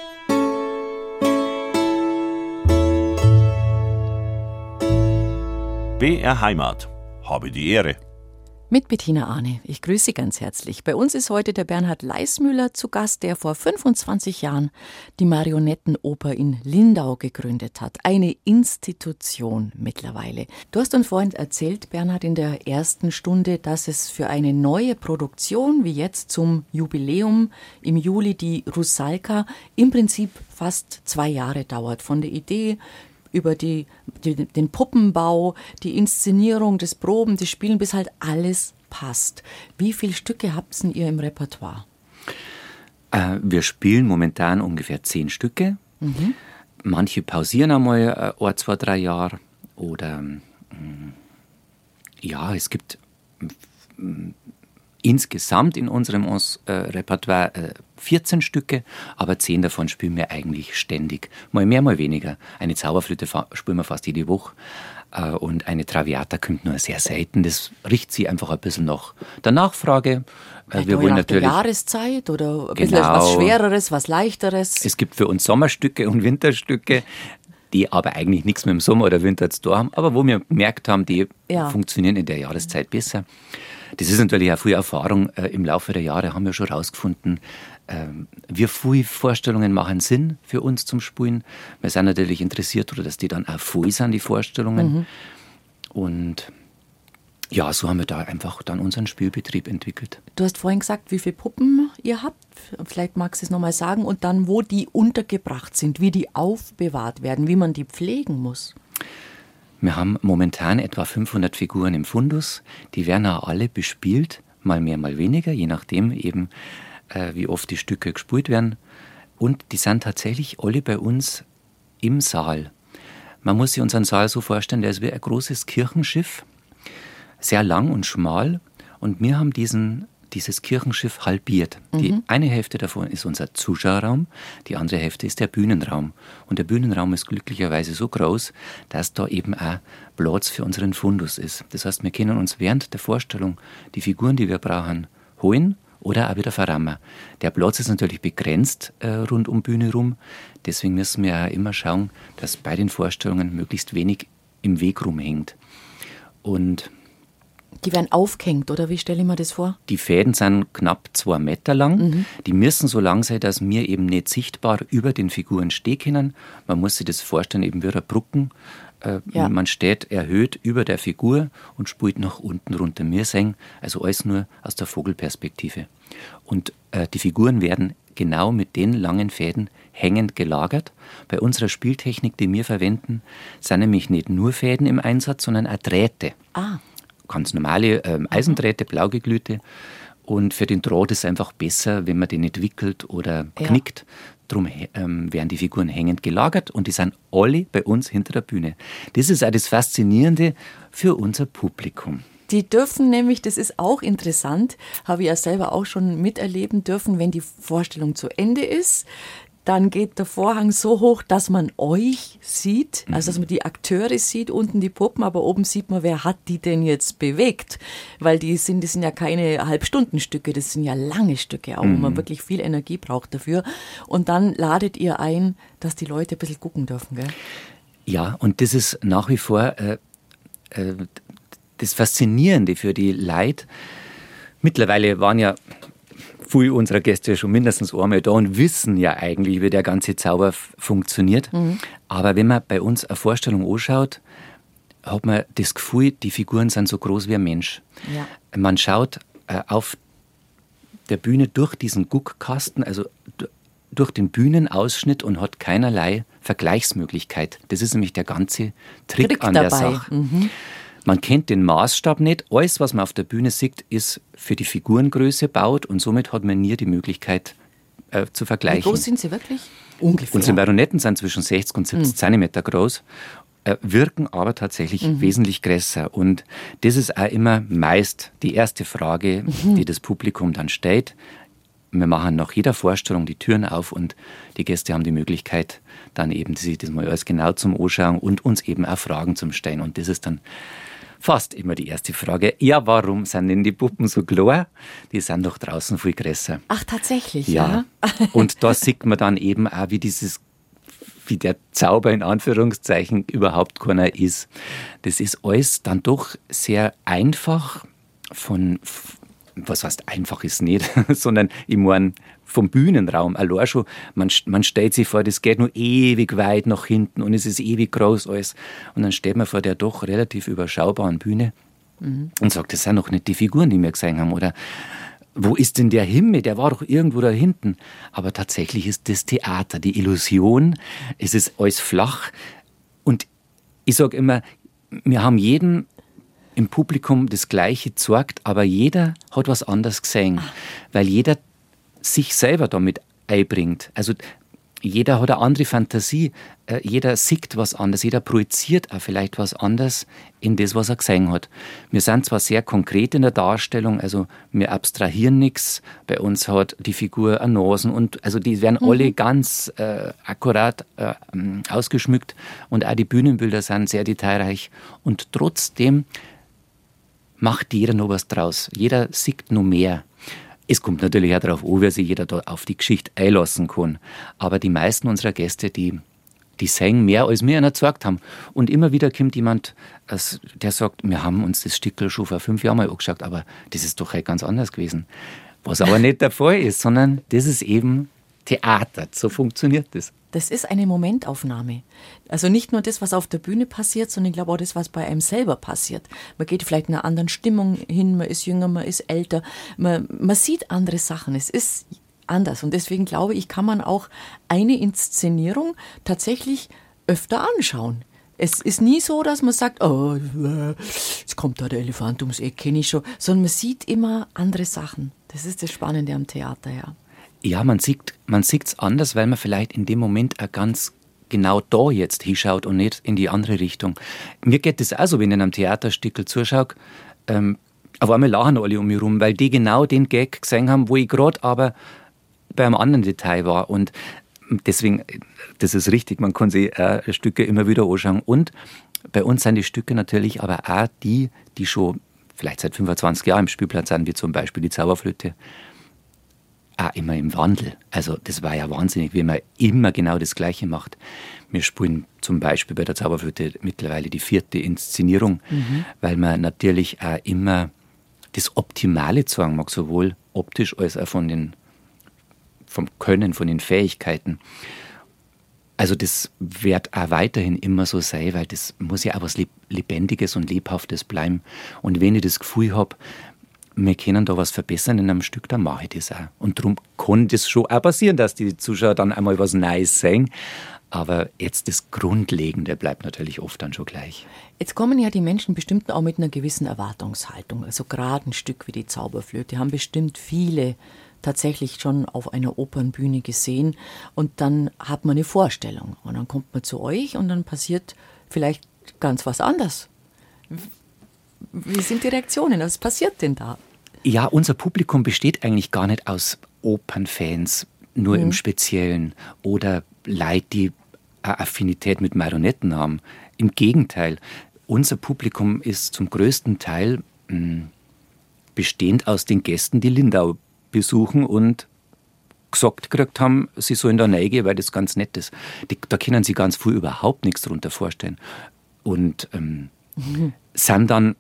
B R Heimat. Habe die Ehre. Mit Bettina Arne. Ich grüße Sie ganz herzlich. Bei uns ist heute der Bernhard Leismüller zu Gast, der vor fünfundzwanzig Jahren die Marionettenoper in Lindau gegründet hat. Eine Institution mittlerweile. Du hast uns vorhin erzählt, Bernhard, in der ersten Stunde, dass es für eine neue Produktion, wie jetzt zum Jubiläum im Juli, die Rusalka, im Prinzip fast zwei Jahre dauert. Von der Idee über die, die, den Puppenbau, die Inszenierung, das Proben, das Spielen, bis halt alles passt. Wie viele Stücke habt ihr im Repertoire? Äh, wir spielen momentan ungefähr zehn Stücke. Mhm. Manche pausieren einmal ein, zwei, drei Jahre. Oder mh, ja, es gibt mh, insgesamt in unserem äh, Repertoire äh, vierzehn Stücke, aber zehn davon spielen wir eigentlich ständig. Mal mehr, mal weniger. Eine Zauberflöte fa- spielen wir fast jede Woche äh, und eine Traviata kommt nur sehr selten. Das richtet sich einfach ein bisschen nach der Nachfrage. Äh, wir wollen natürlich der Jahreszeit oder ein bisschen genau, was Schwereres, was Leichteres. Es gibt für uns Sommerstücke und Winterstücke, die aber eigentlich nichts mit dem Sommer oder Winter zu tun haben, aber wo wir gemerkt haben, die ja. funktionieren in der Jahreszeit besser. Das ist natürlich auch viel Erfahrung. Äh, Im Laufe der Jahre haben wir schon herausgefunden, äh, wie viele Vorstellungen machen Sinn für uns zum Spielen. Wir sind natürlich interessiert, oder dass die dann auch voll sind, die Vorstellungen. Mhm. Und ja, so haben wir da einfach dann unseren Spielbetrieb entwickelt. Du hast vorhin gesagt, wie viele Puppen ihr habt. Vielleicht magst du es nochmal sagen. Und dann, wo die untergebracht sind, wie die aufbewahrt werden, wie man die pflegen muss. Wir haben momentan etwa fünfhundert Figuren im Fundus. Die werden auch alle bespielt, mal mehr, mal weniger, je nachdem eben, äh, wie oft die Stücke gespielt werden. Und die sind tatsächlich alle bei uns im Saal. Man muss sich unseren Saal so vorstellen, der ist wie ein großes Kirchenschiff, sehr lang und schmal. Und wir haben diesen, dieses Kirchenschiff halbiert. Mhm. Die eine Hälfte davon ist unser Zuschauerraum, die andere Hälfte ist der Bühnenraum. Und der Bühnenraum ist glücklicherweise so groß, dass da eben auch Platz für unseren Fundus ist. Das heißt, wir können uns während der Vorstellung die Figuren, die wir brauchen, holen oder auch wieder verrammen. Der Platz ist natürlich begrenzt äh, rund um Bühne rum. Deswegen müssen wir auch immer schauen, dass bei den Vorstellungen möglichst wenig im Weg rumhängt. Und die werden aufgehängt, oder wie stelle ich mir das vor? die Fäden sind knapp zwei Meter lang. Mhm. Die müssen so lang sein, dass wir eben nicht sichtbar über den Figuren stehen können. Man muss sich das vorstellen, eben wie eine Brücken. Äh, Ja. Man steht erhöht über der Figur und spielt nach unten runter. Wir sehen also alles nur aus der Vogelperspektive. Und äh, die Figuren werden genau mit den langen Fäden hängend gelagert. Bei unserer Spieltechnik, die wir verwenden, sind nämlich nicht nur Fäden im Einsatz, sondern auch Drähte. Ah, Ganz normale ähm, Eisendrähte, blau geglühte. Und für den Draht ist es einfach besser, wenn man den nicht wickelt oder Ja. knickt. Darum ähm, werden die Figuren hängend gelagert und die sind alle bei uns hinter der Bühne. Das ist auch das Faszinierende für unser Publikum. die dürfen nämlich, das ist auch interessant, habe ich ja selber auch schon miterleben dürfen, wenn die Vorstellung zu Ende ist, dann geht der Vorhang so hoch, dass man euch sieht, also dass man die Akteure sieht, unten die Puppen, aber oben sieht man, wer hat die denn jetzt bewegt, weil die sind, das sind ja keine Halbstundenstücke, das sind ja lange Stücke, auch wo man wirklich viel Energie braucht dafür. Und dann ladet ihr ein, dass die Leute ein bisschen gucken dürfen, gell? Ja, und das ist nach wie vor äh, äh, das Faszinierende für die Leute. Mittlerweile waren ja viele unserer Gäste schon mindestens einmal da und wissen ja eigentlich, wie der ganze Zauber f- funktioniert. Mhm. Aber wenn man bei uns eine Vorstellung anschaut, hat man das Gefühl, die Figuren sind so groß wie ein Mensch. Ja. Man schaut äh, auf der Bühne durch diesen Guckkasten, also d- durch den Bühnenausschnitt und hat keinerlei Vergleichsmöglichkeit. Das ist nämlich der ganze Trick, Trick an dabei. der Sache. Mhm. Man kennt den Maßstab nicht. Alles, was man auf der Bühne sieht, ist für die Figurengröße baut und somit hat man nie die Möglichkeit äh, zu Wie vergleichen. groß sind sie wirklich? Ungefähr. Unsere Marionetten sind zwischen sechzig und siebzig Zentimeter groß, äh, wirken aber tatsächlich wesentlich größer. Und das ist auch immer meist die erste Frage, die das Publikum dann stellt. Wir machen nach jeder Vorstellung die Türen auf und die Gäste haben die Möglichkeit, dann eben sich das mal alles genau zum Anschauen und uns eben auch Fragen zum Stellen. Und das ist dann fast immer die erste Frage. Ja, warum sind denn die Puppen so klein? Die sind doch draußen viel größer. Ach, tatsächlich, Ja. ja. Und da sieht man dann eben auch, wie dieses, wie der Zauber in Anführungszeichen überhaupt keiner ist. Das ist alles dann doch sehr einfach von, was heißt einfach ist nicht, sondern ich meine vom Bühnenraum allein schon, man, man stellt sich vor, das geht nur ewig weit nach hinten und es ist ewig groß alles. Und dann steht man vor der doch relativ überschaubaren Bühne mhm. und sagt, das sind noch nicht die Figuren, die wir gesehen haben. Oder wo ist denn der Himmel? Der war doch irgendwo da hinten. Aber tatsächlich ist das Theater, die Illusion, es ist alles flach. Und ich sage immer, wir haben jeden im Publikum das Gleiche gezeigt, aber jeder hat was anderes gesehen, weil jeder sich selber damit einbringt. Also jeder hat eine andere Fantasie, jeder sieht was anderes, jeder projiziert auch vielleicht was anderes in das, was er gesehen hat. Wir sind zwar sehr konkret in der Darstellung, also wir abstrahieren nichts, bei uns hat die Figur eine Nase und also die werden mhm. alle ganz äh, akkurat äh, ausgeschmückt und auch die Bühnenbilder sind sehr detailreich und trotzdem macht jeder noch was draus. Jeder sieht noch mehr. Es kommt natürlich auch darauf an, wie sich jeder da auf die Geschichte einlassen kann. Aber die meisten unserer Gäste, die, die sehen mehr, als wir ihnen gezeigt haben. Und immer wieder kommt jemand, der sagt, wir haben uns das Stückel schon vor fünf Jahren mal angeschaut, aber das ist doch halt ganz anders gewesen. Was aber nicht der Fall ist, sondern das ist eben Theater. So funktioniert das. Das ist eine Momentaufnahme. Also nicht nur das, was auf der Bühne passiert, sondern ich glaube auch das, was bei einem selber passiert. Man geht vielleicht in einer anderen Stimmung hin, man ist jünger, man ist älter, man, man sieht andere Sachen. Es ist anders und deswegen glaube ich, kann man auch eine Inszenierung tatsächlich öfter anschauen. Es ist nie so, dass man sagt, oh, jetzt kommt da der Elefant ums Eck, kenne ich schon, sondern man sieht immer andere Sachen. Das ist das Spannende am Theater, ja. Ja, man sieht man sieht's anders, weil man vielleicht in dem Moment auch ganz genau da jetzt hinschaut und nicht in die andere Richtung. Mir geht das auch so, wenn ich in einem Theaterstück zuschaue, ähm, auf einmal lachen alle um mich rum, weil die genau den Gag gesehen haben, wo ich gerade aber bei einem anderen Detail war. Und deswegen, das ist richtig, man kann sich äh, Stücke immer wieder anschauen. Und bei uns sind die Stücke natürlich aber auch die, die schon vielleicht seit fünfundzwanzig Jahren im Spielplan sind, wie zum Beispiel die Zauberflöte. auch immer im Wandel. Also das war ja wahnsinnig, wie man immer genau das Gleiche macht. Wir spielen zum Beispiel bei der Zauberflöte mittlerweile die vierte Inszenierung, mhm. weil man natürlich auch immer das Optimale zeigen mag, sowohl optisch als auch von den, vom Können, von den Fähigkeiten. Also das wird auch weiterhin immer so sein, weil das muss ja auch was Lebendiges und Lebhaftes bleiben. Und wenn ich das Gefühl habe, wir können da was verbessern in einem Stück, dann mache ich das auch. Und darum kann das schon auch passieren, dass die Zuschauer dann einmal was Neues sehen. Aber jetzt das Grundlegende bleibt natürlich oft dann schon gleich. Jetzt kommen ja die Menschen bestimmt auch mit einer gewissen Erwartungshaltung. Also gerade ein Stück wie die Zauberflöte haben bestimmt viele tatsächlich schon auf einer Opernbühne gesehen. Und dann hat man eine Vorstellung. Und dann kommt man zu euch und dann passiert vielleicht ganz was anderes. Wie sind die Reaktionen? Was passiert denn da? Ja, unser Publikum besteht eigentlich gar nicht aus Opernfans, nur mhm. im Speziellen, oder Leute, die eine Affinität mit Marionetten haben. Im Gegenteil, unser Publikum ist zum größten Teil mh, bestehend aus den Gästen, die Lindau besuchen und gesagt gekriegt haben, sie sollen da reingehen, weil das ganz nett ist. Die, da können sie ganz viel überhaupt nichts darunter vorstellen. Und ähm, mhm. sind dann,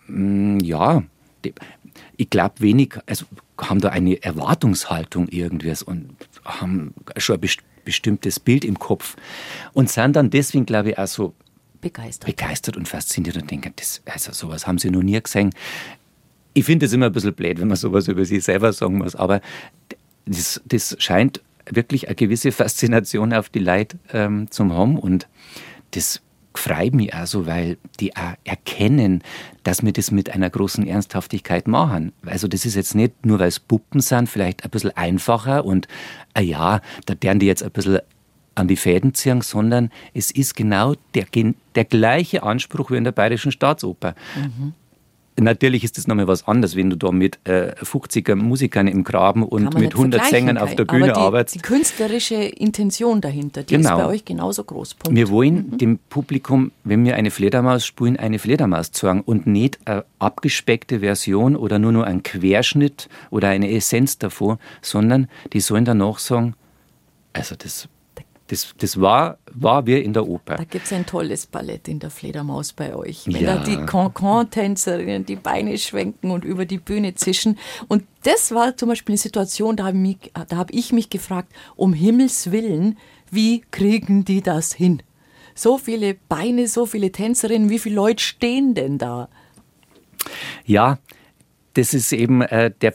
mh, ja, die, ich glaube wenig, also haben da eine Erwartungshaltung irgendwie und haben schon ein best- bestimmtes Bild im Kopf und sind dann deswegen, glaube ich, auch so begeistert, begeistert und fasziniert und denken, das, also sowas haben sie noch nie gesehen. Ich finde es immer ein bisschen blöd, wenn man sowas über sich selber sagen muss, aber das, das scheint wirklich eine gewisse Faszination auf die Leute ähm, zu haben und das freut mich auch so, weil die auch erkennen, dass wir das mit einer großen Ernsthaftigkeit machen. Also das ist jetzt nicht nur, weil es Puppen sind, vielleicht ein bisschen einfacher und ah ja, da werden die jetzt ein bisschen an die Fäden ziehen, sondern es ist genau der, der gleiche Anspruch wie in der Bayerischen Staatsoper. Mhm. Natürlich ist das nochmal was anderes, wenn du da mit äh, fünfziger Musikern im Graben und mit hundert Sängern auf der Bühne aber die, arbeitest. Die künstlerische Intention dahinter, die genau. ist bei euch genauso groß. Punkt. Wir wollen mhm. dem Publikum, wenn wir eine Fledermaus spielen, eine Fledermaus zeigen und nicht eine abgespeckte Version oder nur noch ein Querschnitt oder eine Essenz davon, sondern die sollen danach sagen, also das Das, das war, war wie in der Oper. Da gibt es ein tolles Ballett in der Fledermaus bei euch. Wenn ja. da die Cancan-Tänzerinnen die Beine schwenken und über die Bühne zischen. Und das war zum Beispiel eine Situation, da habe ich, mich, da hab ich mich gefragt, um Himmels Willen, wie kriegen die das hin? So viele Beine, so viele Tänzerinnen, wie viele Leute stehen denn da? Ja, das ist eben äh, der...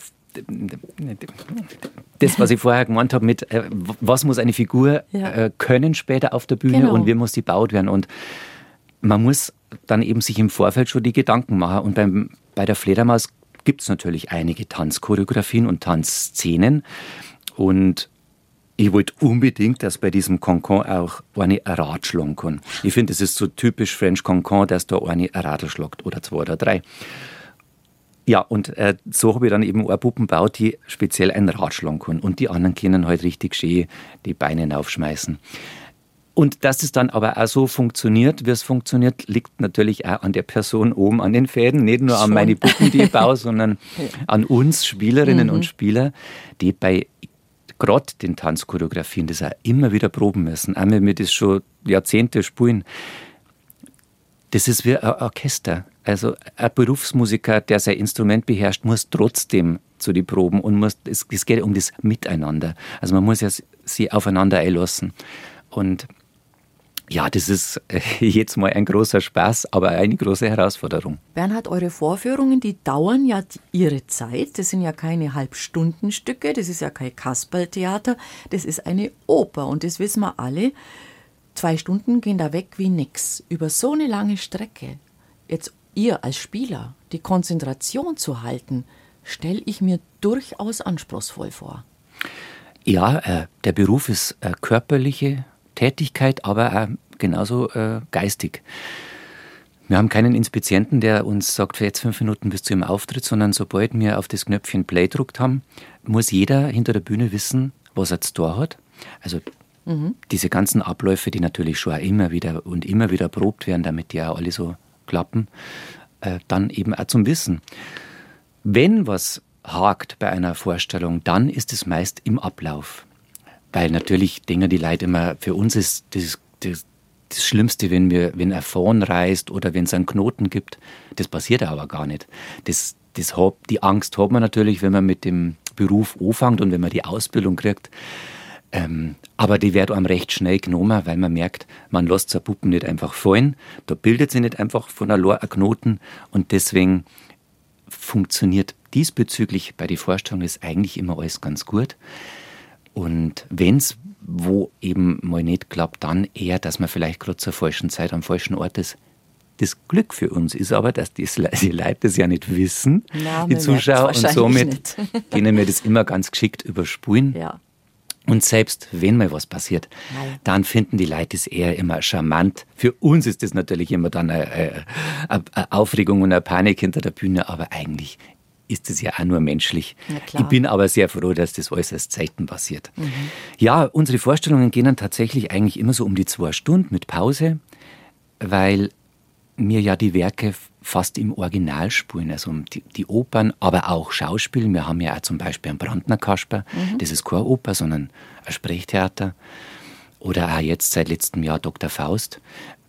Das, was ich vorher gemeint habe mit, äh, was muss eine Figur ja. äh, können später auf der Bühne genau. und wie muss die gebaut werden. Und man muss dann eben sich im Vorfeld schon die Gedanken machen. Und beim, bei der Fledermaus gibt es natürlich einige Tanzchoreografien und Tanzszenen. Und ich wollte unbedingt, dass bei diesem Cancan auch eine ein Rad schlagen kann. Ich finde, das ist so typisch French Cancan, dass da eine ein Radl schlagt oder zwei oder drei. Ja, und äh, so habe ich dann eben eine Puppen gebaut, die speziell ein Rad schlagen kann. Und die anderen können halt richtig schön die Beine aufschmeißen. Und dass es dann aber auch so funktioniert, wie es funktioniert, liegt natürlich auch an der Person oben an den Fäden. Nicht nur an Schon. meine Puppen, die ich baue, sondern an uns Spielerinnen mhm. und Spieler, die bei gerade den Tanzchoreografien das auch immer wieder proben müssen. Auch wenn wir das schon Jahrzehnte spielen. Das ist wie ein Orchester. Also ein Berufsmusiker, der sein Instrument beherrscht, muss trotzdem zu den Proben und muss, es, es geht um das Miteinander. Also man muss ja sie aufeinander einlassen. Und ja, das ist jetzt mal ein großer Spaß, aber eine große Herausforderung. Bernhard, eure Vorführungen, die dauern ja ihre Zeit. Das sind ja keine Halbstundenstücke, das ist ja kein Kasperltheater, das ist eine Oper und das wissen wir alle. Zwei Stunden gehen da weg wie nix. Über so eine lange Strecke, jetzt ihr als Spieler, die Konzentration zu halten, stelle ich mir durchaus anspruchsvoll vor. Ja, äh, der Beruf ist äh, körperliche Tätigkeit, aber auch genauso äh, geistig. Wir haben keinen Inspizienten, der uns sagt, für jetzt fünf Minuten bis zu ihrem Auftritt, sondern sobald wir auf das Knöpfchen Play gedrückt haben, muss jeder hinter der Bühne wissen, was er jetzt da hat. Also mhm. diese ganzen Abläufe, die natürlich schon auch immer wieder und immer wieder erprobt werden, damit die auch alle so klappen, äh, dann eben auch zum Wissen. Wenn was hakt bei einer Vorstellung, dann ist es meist im Ablauf. Weil natürlich denken die Leute immer, für uns ist das, das, das Schlimmste, wenn, wir, wenn ein Faden reißt oder wenn es einen Knoten gibt. Das passiert aber gar nicht. Das, das hab, die Angst hat man natürlich, wenn man mit dem Beruf anfängt und wenn man die Ausbildung kriegt. Ähm, aber die wird einem recht schnell genommen, weil man merkt, man lässt so Puppen nicht einfach fallen. Da bildet sich nicht einfach von allein ein Knoten. Und deswegen funktioniert diesbezüglich bei den Vorstellungen ist eigentlich immer alles ganz gut. Und wenn es wo eben mal nicht klappt, dann eher, dass man vielleicht gerade zur falschen Zeit am falschen Ort ist. Das Glück für uns ist aber, dass die, die Leute das ja nicht wissen, Na, die Zuschauer, und somit nicht. können wir das immer ganz geschickt überspulen. Ja. Und selbst wenn mal was passiert, Nein. dann finden die Leute es eher immer charmant. Für uns ist das natürlich immer dann eine, eine, eine Aufregung und eine Panik hinter der Bühne, aber eigentlich ist es ja auch nur menschlich. Ich bin aber sehr froh, dass das alles als Zeiten passiert. Mhm. Ja, unsere Vorstellungen gehen dann tatsächlich eigentlich immer so um die zwei Stunden mit Pause, weil wir ja die Werke fast im Original spielen, also die, die Opern, aber auch Schauspiel. Wir haben ja auch zum Beispiel einen Brandner Kasper, mhm. das ist keine Oper, sondern ein Sprechtheater. Oder auch jetzt seit letztem Jahr Doktor Faust.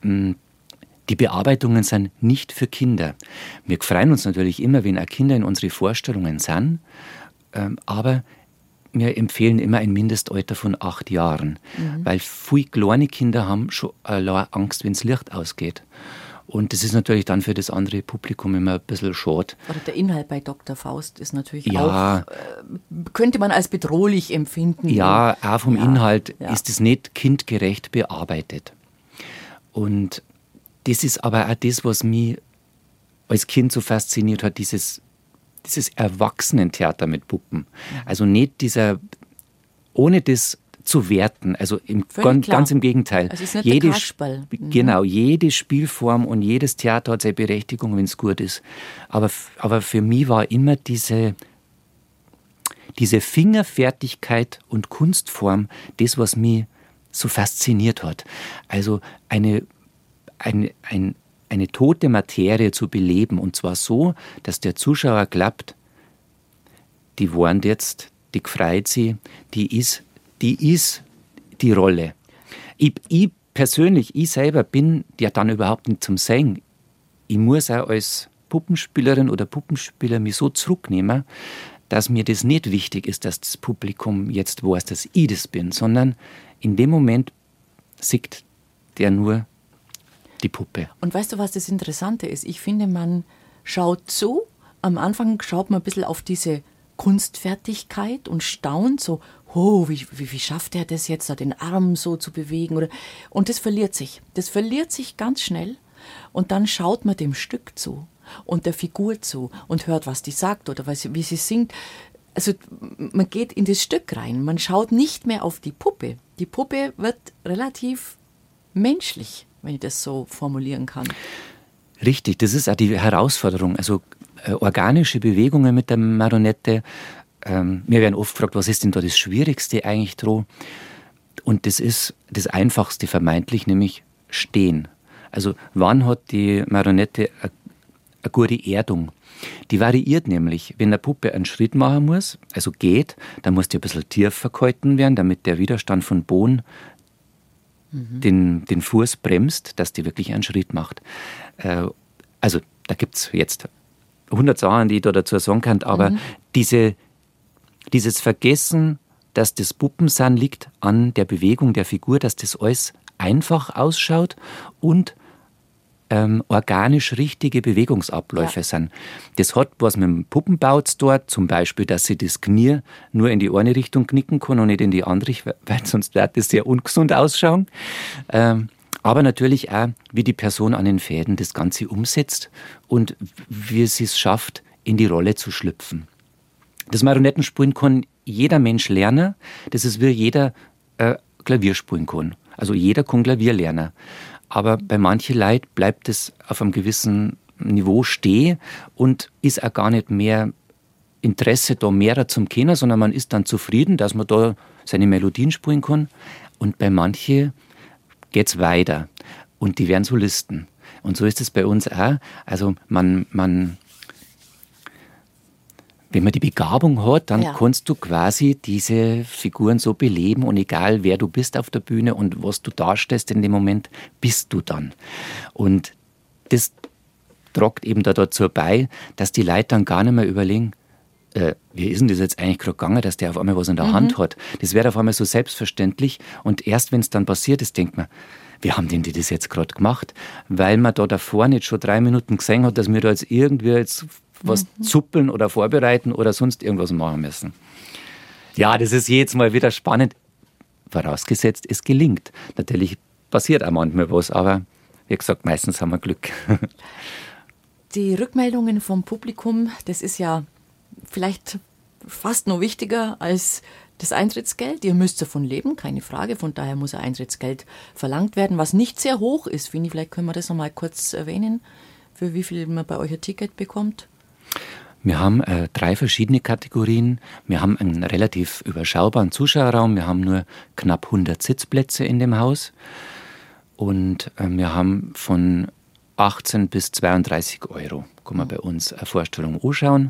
Die Bearbeitungen sind nicht für Kinder. Wir freuen uns natürlich immer, wenn auch Kinder in unsere Vorstellungen sind, aber wir empfehlen immer ein Mindestalter von acht Jahren, mhm. weil viele kleine Kinder haben schon allein Angst, wenn das Licht ausgeht. Und das ist natürlich dann für das andere Publikum immer ein bisschen schade. Oder der Inhalt bei Doktor Faust ist natürlich ja, auch, äh, könnte man als bedrohlich empfinden. Ja, auch vom ja, Inhalt ja. ist es nicht kindgerecht bearbeitet. Und das ist aber auch das, was mich als Kind so fasziniert hat, dieses, dieses Erwachsenentheater mit Puppen. Also nicht dieser, ohne das zu werten, also im, ganz, ganz im Gegenteil. Also es ist nicht jede, der Kasperl. Mhm. Genau, jede Spielform und jedes Theater hat seine Berechtigung, wenn es gut ist. Aber, aber für mich war immer diese, diese Fingerfertigkeit und Kunstform das, was mich so fasziniert hat. Also eine, eine, ein, eine tote Materie zu beleben, und zwar so, dass der Zuschauer glaubt, die wohnt jetzt, die gefreut sie, die ist die ist die Rolle. Ich, ich persönlich, ich selber bin ja dann überhaupt nicht zum Singen. Ich muss auch als Puppenspielerin oder Puppenspieler mich so zurücknehmen, dass mir das nicht wichtig ist, dass das Publikum jetzt weiß, dass ich das bin, sondern in dem Moment sieht der nur die Puppe. Und weißt du, was das Interessante ist? Ich finde, man schaut zu, am Anfang schaut man ein bisschen auf diese Kunstfertigkeit und staunt so, oh, wie, wie, wie schafft er das jetzt, da den Arm so zu bewegen? Oder, und das verliert sich. Das verliert sich ganz schnell und dann schaut man dem Stück zu und der Figur zu und hört, was die sagt oder was, wie sie singt. Also man geht in das Stück rein, man schaut nicht mehr auf die Puppe. Die Puppe wird relativ menschlich, wenn ich das so formulieren kann. Richtig, das ist auch die Herausforderung. Also äh, organische Bewegungen mit der Marionette. Ähm, mir werden oft gefragt, was ist denn da das Schwierigste eigentlich dran? Und das ist das Einfachste vermeintlich, nämlich stehen. Also wann hat die Marionette eine, eine gute Erdung? Die variiert nämlich, wenn eine Puppe einen Schritt machen muss, also geht, dann muss die ein bisschen tiefer gehalten werden, damit der Widerstand von Boden mhm. den, den Fuß bremst, dass die wirklich einen Schritt macht. Äh, also da gibt es jetzt hundert Sachen, die ich da dazu sagen kann, aber mhm. diese, dieses Vergessen, dass das Puppen sind, liegt an der Bewegung der Figur, dass das alles einfach ausschaut und ähm, organisch richtige Bewegungsabläufe ja. sind. Das hat was mit dem Puppenbau dort, zum Beispiel, dass sie das Knie nur in die eine Richtung knicken kann und nicht in die andere, weil sonst wird das sehr ungesund ausschauen. Ähm, aber natürlich auch, wie die Person an den Fäden das Ganze umsetzt und wie sie es schafft, in die Rolle zu schlüpfen. Das Marionettenspielen kann jeder Mensch lernen. Das ist wie jeder äh, Klavier spielen kann. Also jeder kann Klavier lernen. Aber bei manchen Leuten bleibt es auf einem gewissen Niveau stehen und ist auch gar nicht mehr Interesse da mehrer zum Kennen, sondern man ist dann zufrieden, dass man da seine Melodien spielen kann. Und bei manchen geht es weiter und die werden Solisten. Und so ist es bei uns auch. Also man, man wenn man die Begabung hat, dann Ja. kannst du quasi diese Figuren so beleben und egal wer du bist auf der Bühne und was du darstellst in dem Moment, bist du dann. Und das tragt eben da dazu bei, dass die Leute dann gar nicht mehr überlegen, äh, wie ist denn das jetzt eigentlich gerade gegangen, dass der auf einmal was in der mhm. Hand hat. Das wird auf einmal so selbstverständlich und erst wenn es dann passiert ist, denkt man, wie haben denn die das jetzt gerade gemacht? Weil man da davor nicht schon drei Minuten gesehen hat, dass wir da jetzt irgendwie jetzt was mhm. zuppeln oder vorbereiten oder sonst irgendwas machen müssen. Ja, das ist jedes Mal wieder spannend, vorausgesetzt, es gelingt. Natürlich passiert auch manchmal was, aber wie gesagt, meistens haben wir Glück. Die Rückmeldungen vom Publikum, das ist ja vielleicht fast noch wichtiger als das Eintrittsgeld. Ihr müsst davon leben, keine Frage. Von daher muss ein Eintrittsgeld verlangt werden, was nicht sehr hoch ist. Fini, vielleicht können wir das noch mal kurz erwähnen, für wie viel man bei euch ein Ticket bekommt. Wir haben äh, drei verschiedene Kategorien. Wir haben einen relativ überschaubaren Zuschauerraum. Wir haben nur knapp hundert Sitzplätze in dem Haus. Und äh, wir haben von achtzehn bis zweiunddreißig Euro kann man bei uns eine Vorstellung anschauen.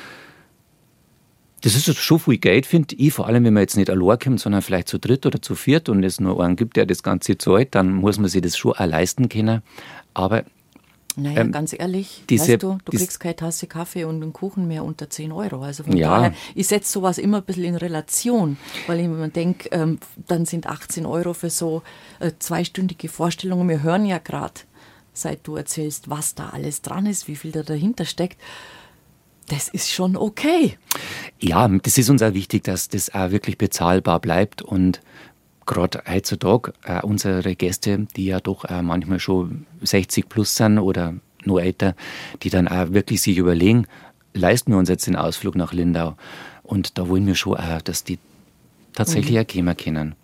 Das ist schon viel Geld, finde ich, vor allem wenn man jetzt nicht allein kommt, sondern vielleicht zu dritt oder zu viert und es nur einen gibt, der das Ganze zahlt, dann muss man sich das schon auch leisten können. Aber naja, ähm, ganz ehrlich, diese, weißt du, du dies, kriegst keine Tasse Kaffee und einen Kuchen mehr unter zehn Euro. Also von ja. daher, ich setze sowas immer ein bisschen in Relation, weil ich mir denke, ähm, dann sind achtzehn Euro für so äh, zweistündige Vorstellungen. Wir hören ja gerade, seit du erzählst, was da alles dran ist, wie viel da dahinter steckt. Das ist schon okay. Ja, das ist uns auch wichtig, dass das auch wirklich bezahlbar bleibt und gerade heutzutage äh, unsere Gäste, die ja doch äh, manchmal schon sechzig plus sind oder nur älter, die dann auch wirklich sich überlegen, leisten wir uns jetzt den Ausflug nach Lindau. Und da wollen wir schon auch, dass die tatsächlich mhm. auch kommen können.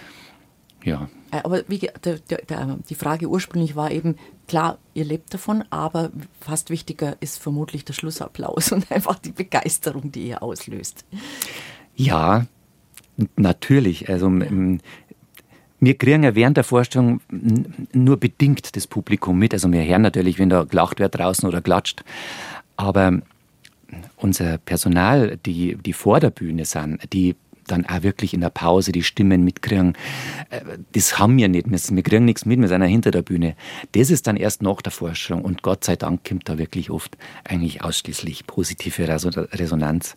Ja. Aber wie, der, der, die Frage ursprünglich war eben, klar, ihr lebt davon, aber fast wichtiger ist vermutlich der Schlussapplaus und einfach die Begeisterung, die ihr auslöst. Ja, natürlich. Also ja. wir kriegen ja während der Vorstellung nur bedingt das Publikum mit. Also wir hören natürlich, wenn da gelacht wird draußen oder klatscht. Aber unser Personal, die, die vor der Bühne sind, die dann auch wirklich in der Pause die Stimmen mitkriegen. Das haben wir nicht. Wir kriegen nichts mit, wir sind auch hinter der Bühne. Das ist dann erst nach der Vorstellung und Gott sei Dank kommt da wirklich oft eigentlich ausschließlich positive Resonanz.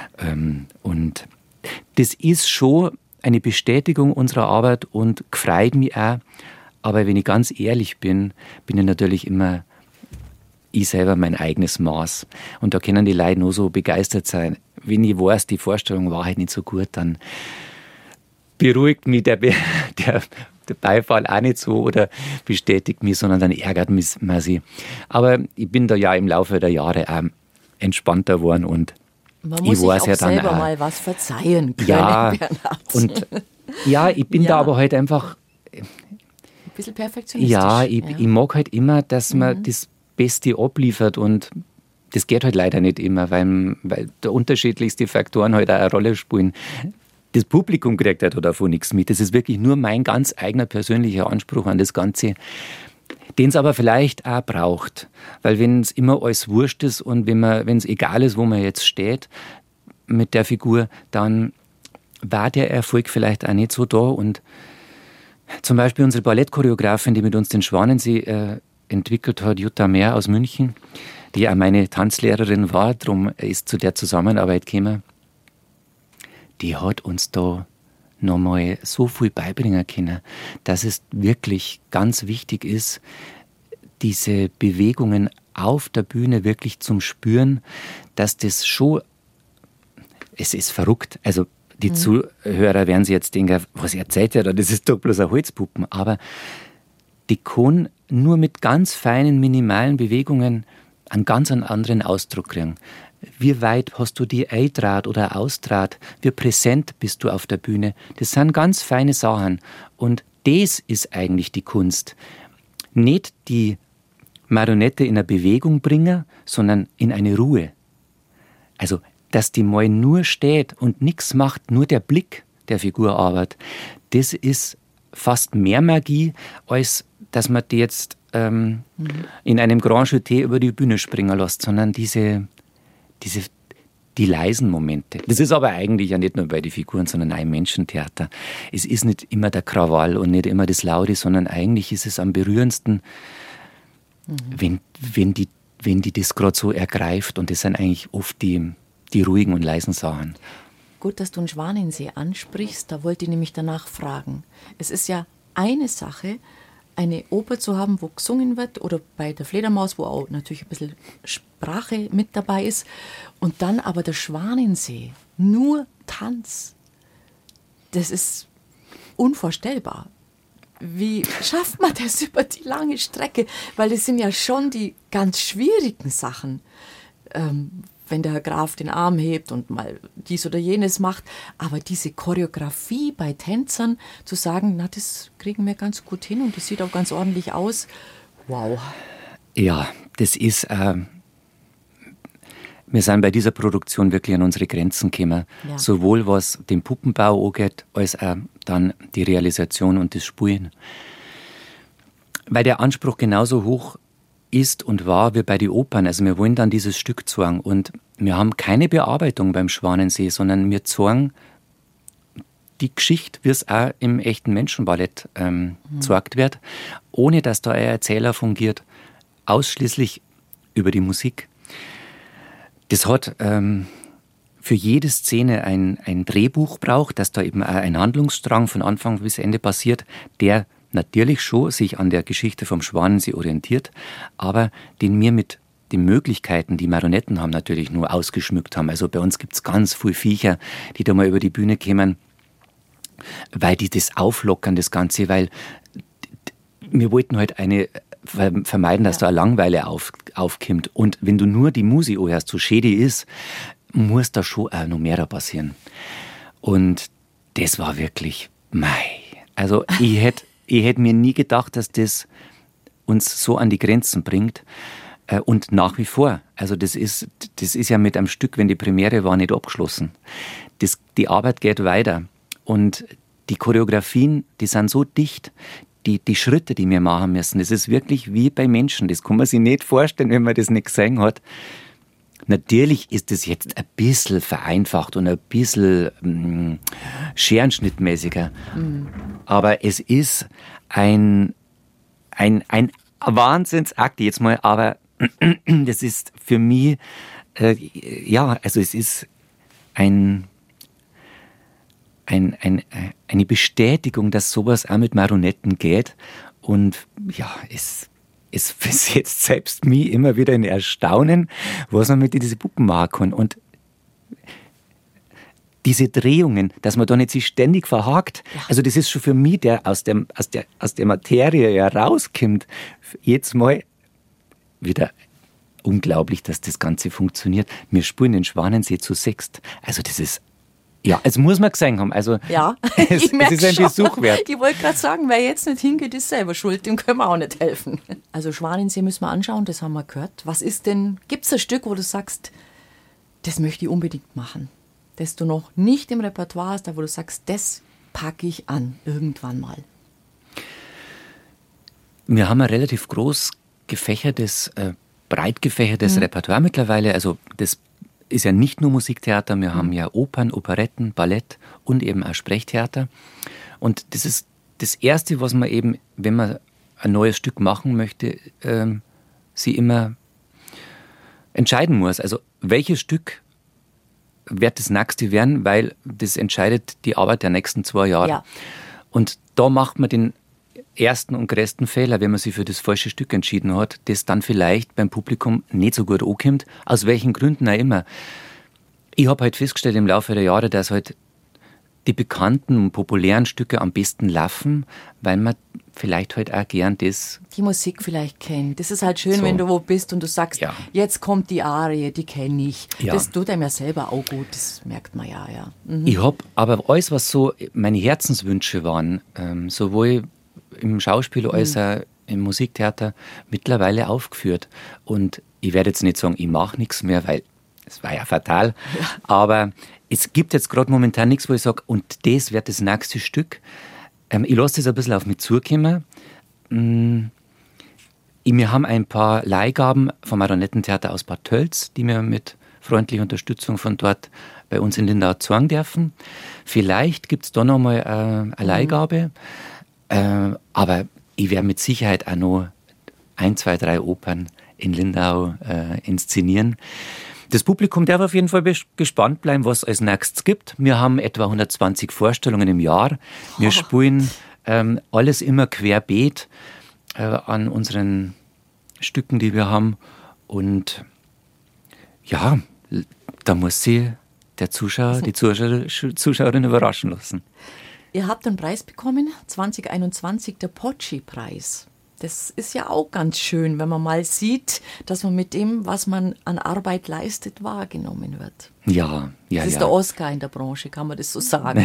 Und das ist schon eine Bestätigung unserer Arbeit und gefreut mich auch. Aber wenn ich ganz ehrlich bin, bin ich natürlich immer ich selber mein eigenes Maß. Und da können die Leute nur so begeistert sein. Wenn ich weiß, die Vorstellung war halt nicht so gut, dann beruhigt mich der, Be- der, der Beifall auch nicht so oder bestätigt mich, sondern dann ärgert mich man sie. Aber ich bin da ja im Laufe der Jahre auch entspannter geworden und man muss ich weiß sich auch ja dann selber auch, mal was verzeihen können, ja, Bernhard. Und ja, ich bin ja. da aber halt einfach ein bisschen perfektionistisch. Ja, ich, ja. ich mag halt immer, dass man Mhm. das Beste abliefert und das geht halt leider nicht immer, weil, weil da unterschiedlichste Faktoren halt auch eine Rolle spielen. Das Publikum kriegt halt davon nichts mit. Das ist wirklich nur mein ganz eigener persönlicher Anspruch an das Ganze, den es aber vielleicht auch braucht. Weil wenn es immer alles wurscht ist und wenn man, wenn es egal ist, wo man jetzt steht mit der Figur, dann war der Erfolg vielleicht auch nicht so da. Und zum Beispiel unsere Ballettchoreografin, die mit uns den Schwanensee äh, entwickelt hat, Jutta Mehr aus München, die auch meine Tanzlehrerin war, darum ist zu der Zusammenarbeit gekommen, die hat uns da nochmal so viel beibringen können, dass es wirklich ganz wichtig ist, diese Bewegungen auf der Bühne wirklich zum Spüren, dass das schon, es ist verrückt, also die mhm. Zuhörer werden sich jetzt denken, was erzählt ihr da, das ist doch bloß ein Holzpuppen, aber die kann nur mit ganz feinen, minimalen Bewegungen einen ganz anderen Ausdruck kriegen. Wie weit hast du die Eindraht oder Austraht? Wie präsent bist du auf der Bühne? Das sind ganz feine Sachen. Und das ist eigentlich die Kunst. Nicht die Marionette in eine Bewegung bringen, sondern in eine Ruhe. Also, dass die mal nur steht und nichts macht, nur der Blick der Figur arbeitet, das ist fast mehr Magie, als dass man die jetzt ähm, mhm. in einem Grand Jeté über die Bühne springen lässt, sondern diese, diese, die leisen Momente. Das ist aber eigentlich ja nicht nur bei den Figuren, sondern auch im Menschentheater. Es ist nicht immer der Krawall und nicht immer das Laute, sondern eigentlich ist es am berührendsten, mhm. wenn, wenn, die, wenn die das gerade so ergreift. Und das sind eigentlich oft die, die ruhigen und leisen Sachen. Gut, dass du einen Schwanensee ansprichst, da wollte ich nämlich danach fragen. Es ist ja eine Sache, eine Oper zu haben, wo gesungen wird, oder bei der Fledermaus, wo auch natürlich ein bisschen Sprache mit dabei ist, und dann aber der Schwanensee, nur Tanz. Das ist unvorstellbar. Wie schafft man das über die lange Strecke? Weil das sind ja schon die ganz schwierigen Sachen. Ähm, wenn der Herr Graf den Arm hebt und mal dies oder jenes macht. Aber diese Choreografie bei Tänzern, zu sagen, na, das kriegen wir ganz gut hin und das sieht auch ganz ordentlich aus. Wow. Ja, das ist, äh, wir sind bei dieser Produktion wirklich an unsere Grenzen gekommen. Ja. Sowohl was den Puppenbau angeht, als auch dann die Realisation und das Spielen. Weil der Anspruch genauso hoch ist und war wie bei den Opern. Also wir wollen dann dieses Stück zeigen und wir haben keine Bearbeitung beim Schwanensee, sondern wir zeigen die Geschichte, wie es auch im echten Menschenballett ähm, mhm. gezeigt wird, ohne dass da ein Erzähler fungiert, ausschließlich über die Musik. Das hat ähm, für jede Szene ein, ein Drehbuch braucht, dass da eben auch ein Handlungsstrang von Anfang bis Ende passiert, der natürlich schon sich an der Geschichte vom Schwanensee orientiert, aber den wir mit den Möglichkeiten, die Marionetten haben, natürlich nur ausgeschmückt haben. Also bei uns gibt es ganz viele Viecher, die da mal über die Bühne kommen, weil die das auflockern, das Ganze, weil wir wollten halt eine vermeiden, dass ja. da eine Langeweile auf, aufkommt. Und wenn du nur die Musik hörst, so schön die ist, muss da schon auch noch mehr passieren. Und das war wirklich, mei. Also ich hätte Ich hätte mir nie gedacht, dass das uns so an die Grenzen bringt. Und nach wie vor. Also das ist, das ist ja mit einem Stück, wenn die Premiere war, nicht abgeschlossen. Das, die Arbeit geht weiter. Und die Choreografien, die sind so dicht. Die, die Schritte, die wir machen müssen, das ist wirklich wie bei Menschen. Das kann man sich nicht vorstellen, wenn man das nicht gesehen hat. Natürlich ist es jetzt ein bisschen vereinfacht und ein bisschen mh, scherenschnittmäßiger. Mhm. Aber es ist ein, ein, ein Wahnsinnsakt jetzt mal. Aber das ist für mich, äh, ja, also es ist ein, ein, ein, eine Bestätigung, dass sowas auch mit Marionetten geht. Und ja, es Es versetzt selbst mich immer wieder in Erstaunen, was man mit diesen Puppen machen kann. Und diese Drehungen, dass man da nicht sich ständig verhakt, ja. also das ist schon für mich, der aus, dem, aus, der, aus der Materie ja rauskommt, jetzt mal wieder unglaublich, dass das Ganze funktioniert. Wir spielen den Schwanensee zu sechst. Also das ist Ja, es muss man gesehen haben. Also ja, es, ich es ist ein schon. Besuch wert. Ich wollte gerade sagen, wer jetzt nicht hingeht, ist selber schuld. Dem können wir auch nicht helfen. Also Schwanensee müssen wir anschauen, das haben wir gehört. Was ist denn, gibt es ein Stück, wo du sagst, das möchte ich unbedingt machen? Das du noch nicht im Repertoire hast, aber wo du sagst, das packe ich an, irgendwann mal. Wir haben ein relativ groß gefächertes, äh, breit gefächertes mhm. Repertoire mittlerweile. Also das ist ja nicht nur Musiktheater, wir haben ja Opern, Operetten, Ballett und eben auch Sprechtheater. Und das ist das Erste, was man eben, wenn man ein neues Stück machen möchte, ähm, sie immer entscheiden muss. Also welches Stück wird das nächste werden, weil das entscheidet die Arbeit der nächsten zwei Jahre. Ja. Und da macht man den ersten und größten Fehler, wenn man sich für das falsche Stück entschieden hat, das dann vielleicht beim Publikum nicht so gut ankommt, aus welchen Gründen auch immer. Ich habe halt festgestellt im Laufe der Jahre, dass halt die bekannten und populären Stücke am besten laufen, weil man vielleicht halt auch gern das... Die Musik vielleicht kennt. Das ist halt schön, so. Wenn du wo bist und du sagst, ja. jetzt kommt die Arie, die kenne ich. Ja. Das tut einem ja selber auch gut, das merkt man ja. ja. Mhm. Ich habe aber alles, was so meine Herzenswünsche waren, ähm, sowohl im Schauspiel als auch mhm. im Musiktheater, mittlerweile aufgeführt. Und ich werde jetzt nicht sagen, ich mache nichts mehr, weil es war ja fatal. Ja. Aber es gibt jetzt gerade momentan nichts, wo ich sage, und das wird das nächste Stück. Ähm, ich lasse das ein bisschen auf mich zukommen. Ähm, wir haben ein paar Leihgaben vom Marionettentheater aus Bad Tölz, die wir mit freundliche Unterstützung von dort bei uns in Lindau zeigen dürfen. Vielleicht gibt es da noch mal äh, eine Leihgabe, äh, aber ich werde mit Sicherheit auch noch ein, zwei, drei Opern in Lindau äh, inszenieren. Das Publikum darf auf jeden Fall gespannt bleiben, was es als nächstes gibt. Wir haben etwa hundertzwanzig Vorstellungen im Jahr. Wir oh. spielen ähm, alles immer querbeet äh, an unseren Stücken, die wir haben. Und ja, da muss sie der Zuschauer, die Zuschauer, Zuschauerin überraschen lassen. Ihr habt einen Preis bekommen, zwanzig einundzwanzig, der Pocci-Preis. Das ist ja auch ganz schön, wenn man mal sieht, dass man mit dem, was man an Arbeit leistet, wahrgenommen wird. Ja, ja, Das ist ja. der Oscar in der Branche, kann man das so sagen?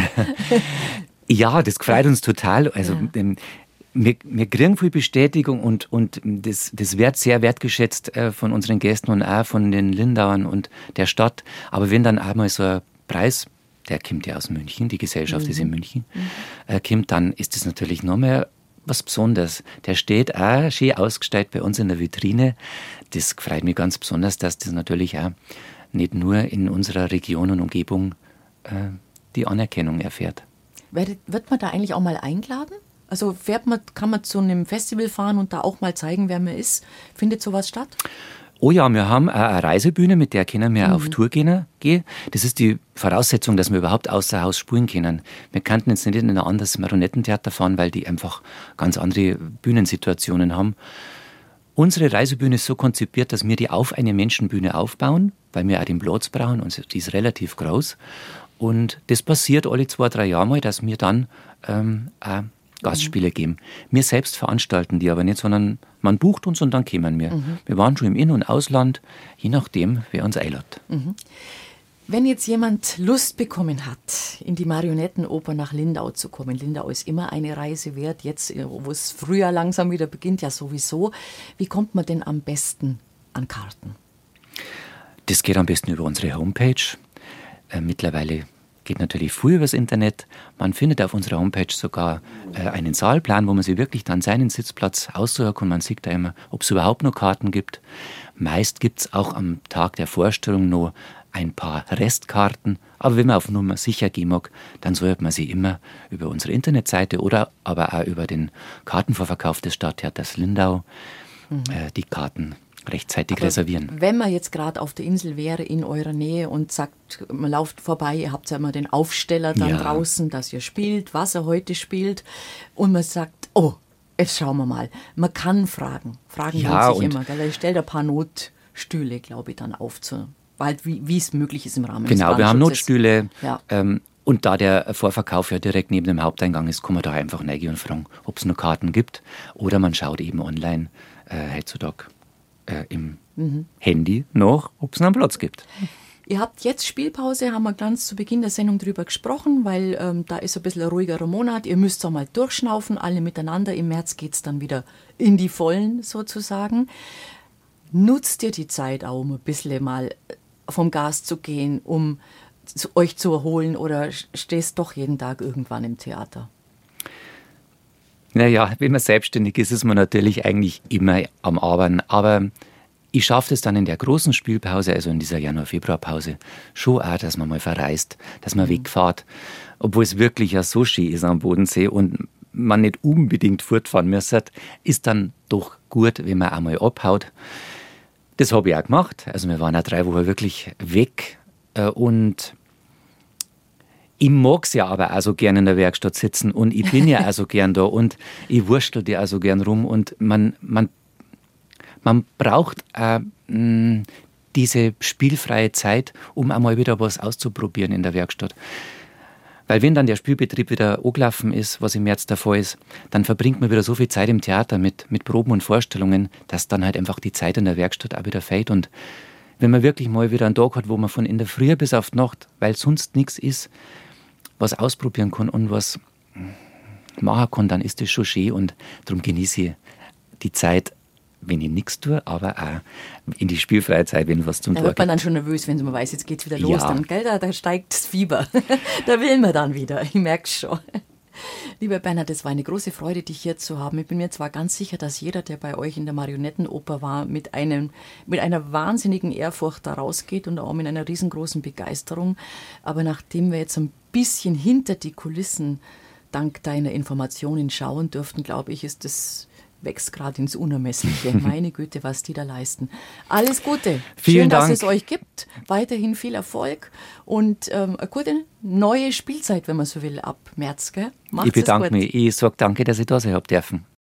Ja, das freut uns total. Also Ja. ähm, wir, wir kriegen viel Bestätigung und, und das, das wird sehr wertgeschätzt äh, von unseren Gästen und auch von den Lindauern und der Stadt. Aber wenn dann einmal so ein Preis, der kommt ja aus München, die Gesellschaft mhm. ist in München, mhm. äh, kommt, dann ist das natürlich noch mehr was Besonderes. Der steht auch schön ausgestellt bei uns in der Vitrine. Das freut mich ganz besonders, dass das natürlich auch nicht nur in unserer Region und Umgebung äh, die Anerkennung erfährt. Wird, wird man da eigentlich auch mal eingeladen? Also fährt man, kann man zu einem Festival fahren und da auch mal zeigen, wer man ist? Findet sowas statt? Oh ja, wir haben auch eine Reisebühne, mit der können wir mhm. auf Tour gehen. Das ist die Voraussetzung, dass wir überhaupt außer Haus spielen können. Wir könnten jetzt nicht in ein anderes Marionettentheater fahren, weil die einfach ganz andere Bühnensituationen haben. Unsere Reisebühne ist so konzipiert, dass wir die auf eine Menschenbühne aufbauen, weil wir auch den Platz brauchen und die ist relativ groß. Und das passiert alle zwei, drei Jahre mal, dass wir dann ähm, auch Gastspiele geben. Wir selbst veranstalten die aber nicht, sondern man bucht uns und dann kommen wir. Mhm. Wir waren schon im In- und Ausland, je nachdem, wer uns einlädt. Mhm. Wenn jetzt jemand Lust bekommen hat, in die Marionettenoper nach Lindau zu kommen, Lindau ist immer eine Reise wert, jetzt, wo es Frühjahr langsam wieder beginnt, ja sowieso. Wie kommt man denn am besten an Karten? Das geht am besten über unsere Homepage. Äh, mittlerweile geht natürlich viel übers Internet. Man findet auf unserer Homepage sogar äh, einen Saalplan, wo man sich wirklich dann seinen Sitzplatz aussuchen kann. Man sieht da immer, ob es überhaupt noch Karten gibt. Meist gibt es auch am Tag der Vorstellung noch ein paar Restkarten. Aber wenn man auf Nummer sicher gehen mag, dann sollte man sie immer über unsere Internetseite oder aber auch über den Kartenvorverkauf des Stadttheaters Lindau mhm. äh, die Karten rechtzeitig Aber reservieren. Wenn man jetzt gerade auf der Insel wäre, in eurer Nähe und sagt, man lauft vorbei, ihr habt ja immer den Aufsteller dann Ja. draußen, dass ihr spielt, was er heute spielt und man sagt, oh, jetzt schauen wir mal. Man kann fragen. Fragen Ja, lohnt sich und- immer. Gell? Ich stelle ein paar Notstühle, glaube ich, dann auf, zu, halt wie, wie es möglich ist im Rahmen des Genau, wir haben Brandschutzes. Notstühle. Ja. Ähm, und da der Vorverkauf ja direkt neben dem Haupteingang ist, kann man da einfach reingehen und fragen, ob es noch Karten gibt. Oder man schaut eben online äh, heutzutage äh, im mhm. Handy nach, ob es noch einen Platz gibt. Ihr habt jetzt Spielpause, haben wir ganz zu Beginn der Sendung drüber gesprochen, weil ähm, da ist ein bisschen ein ruhigerer Monat. Ihr müsst auch mal durchschnaufen, alle miteinander. Im März geht es dann wieder in die Vollen sozusagen. Nutzt ihr die Zeit auch, um ein bisschen mal vom Gas zu gehen, um zu, euch zu erholen oder stehst doch jeden Tag irgendwann im Theater? Naja, wenn man selbstständig ist, ist man natürlich eigentlich immer am Arbeiten. Aber ich schaffe es dann in der großen Spielpause, also in dieser Januar-Februar-Pause, schon auch, dass man mal verreist, dass man mhm. wegfährt. Obwohl es wirklich ja so schön ist am Bodensee und man nicht unbedingt fortfahren müsste, ist dann doch gut, wenn man einmal abhaut. Das habe ich auch gemacht. Also wir waren auch drei Wochen wirklich weg. Und ich mag es ja aber auch so gern in der Werkstatt sitzen und ich bin ja auch so gern da und ich wurschtel dir auch so gern rum und man, man, man braucht äh, mh, diese spielfreie Zeit, um einmal wieder was auszuprobieren in der Werkstatt. Weil wenn dann der Spielbetrieb wieder angelaufen ist, was im März der Fall ist, dann verbringt man wieder so viel Zeit im Theater mit, mit Proben und Vorstellungen, dass dann halt einfach die Zeit in der Werkstatt auch wieder fällt. Und wenn man wirklich mal wieder einen Tag hat, wo man von in der Früh bis auf die Nacht, weil sonst nichts ist, was ausprobieren kann und was machen kann, dann ist das schon schön und darum genieße ich die Zeit, wenn ich nichts tue, aber auch in die spielfreie Zeit, wenn was zum Da Tag wird man gibt. dann schon nervös, wenn man weiß, jetzt geht's wieder los. Ja. Dann, gell, da, da steigt das Fieber. Da will man dann wieder, ich merke es schon. Lieber Bernhard, es war eine große Freude, dich hier zu haben. Ich bin mir zwar ganz sicher, dass jeder, der bei euch in der Marionettenoper war, mit, einem, mit einer wahnsinnigen Ehrfurcht da rausgeht und auch mit einer riesengroßen Begeisterung. Aber nachdem wir jetzt ein bisschen hinter die Kulissen dank deiner Informationen schauen dürften, glaube ich, ist das... wächst gerade ins Unermessliche. Meine Güte, was die da leisten. Alles Gute. Vielen Schön, Dank. dass es euch gibt. Weiterhin viel Erfolg und ähm, eine gute neue Spielzeit, wenn man so will, ab März. Gell? Macht's Ich bedanke es gut. mich. Ich sage danke, dass ich da sein habe dürfen.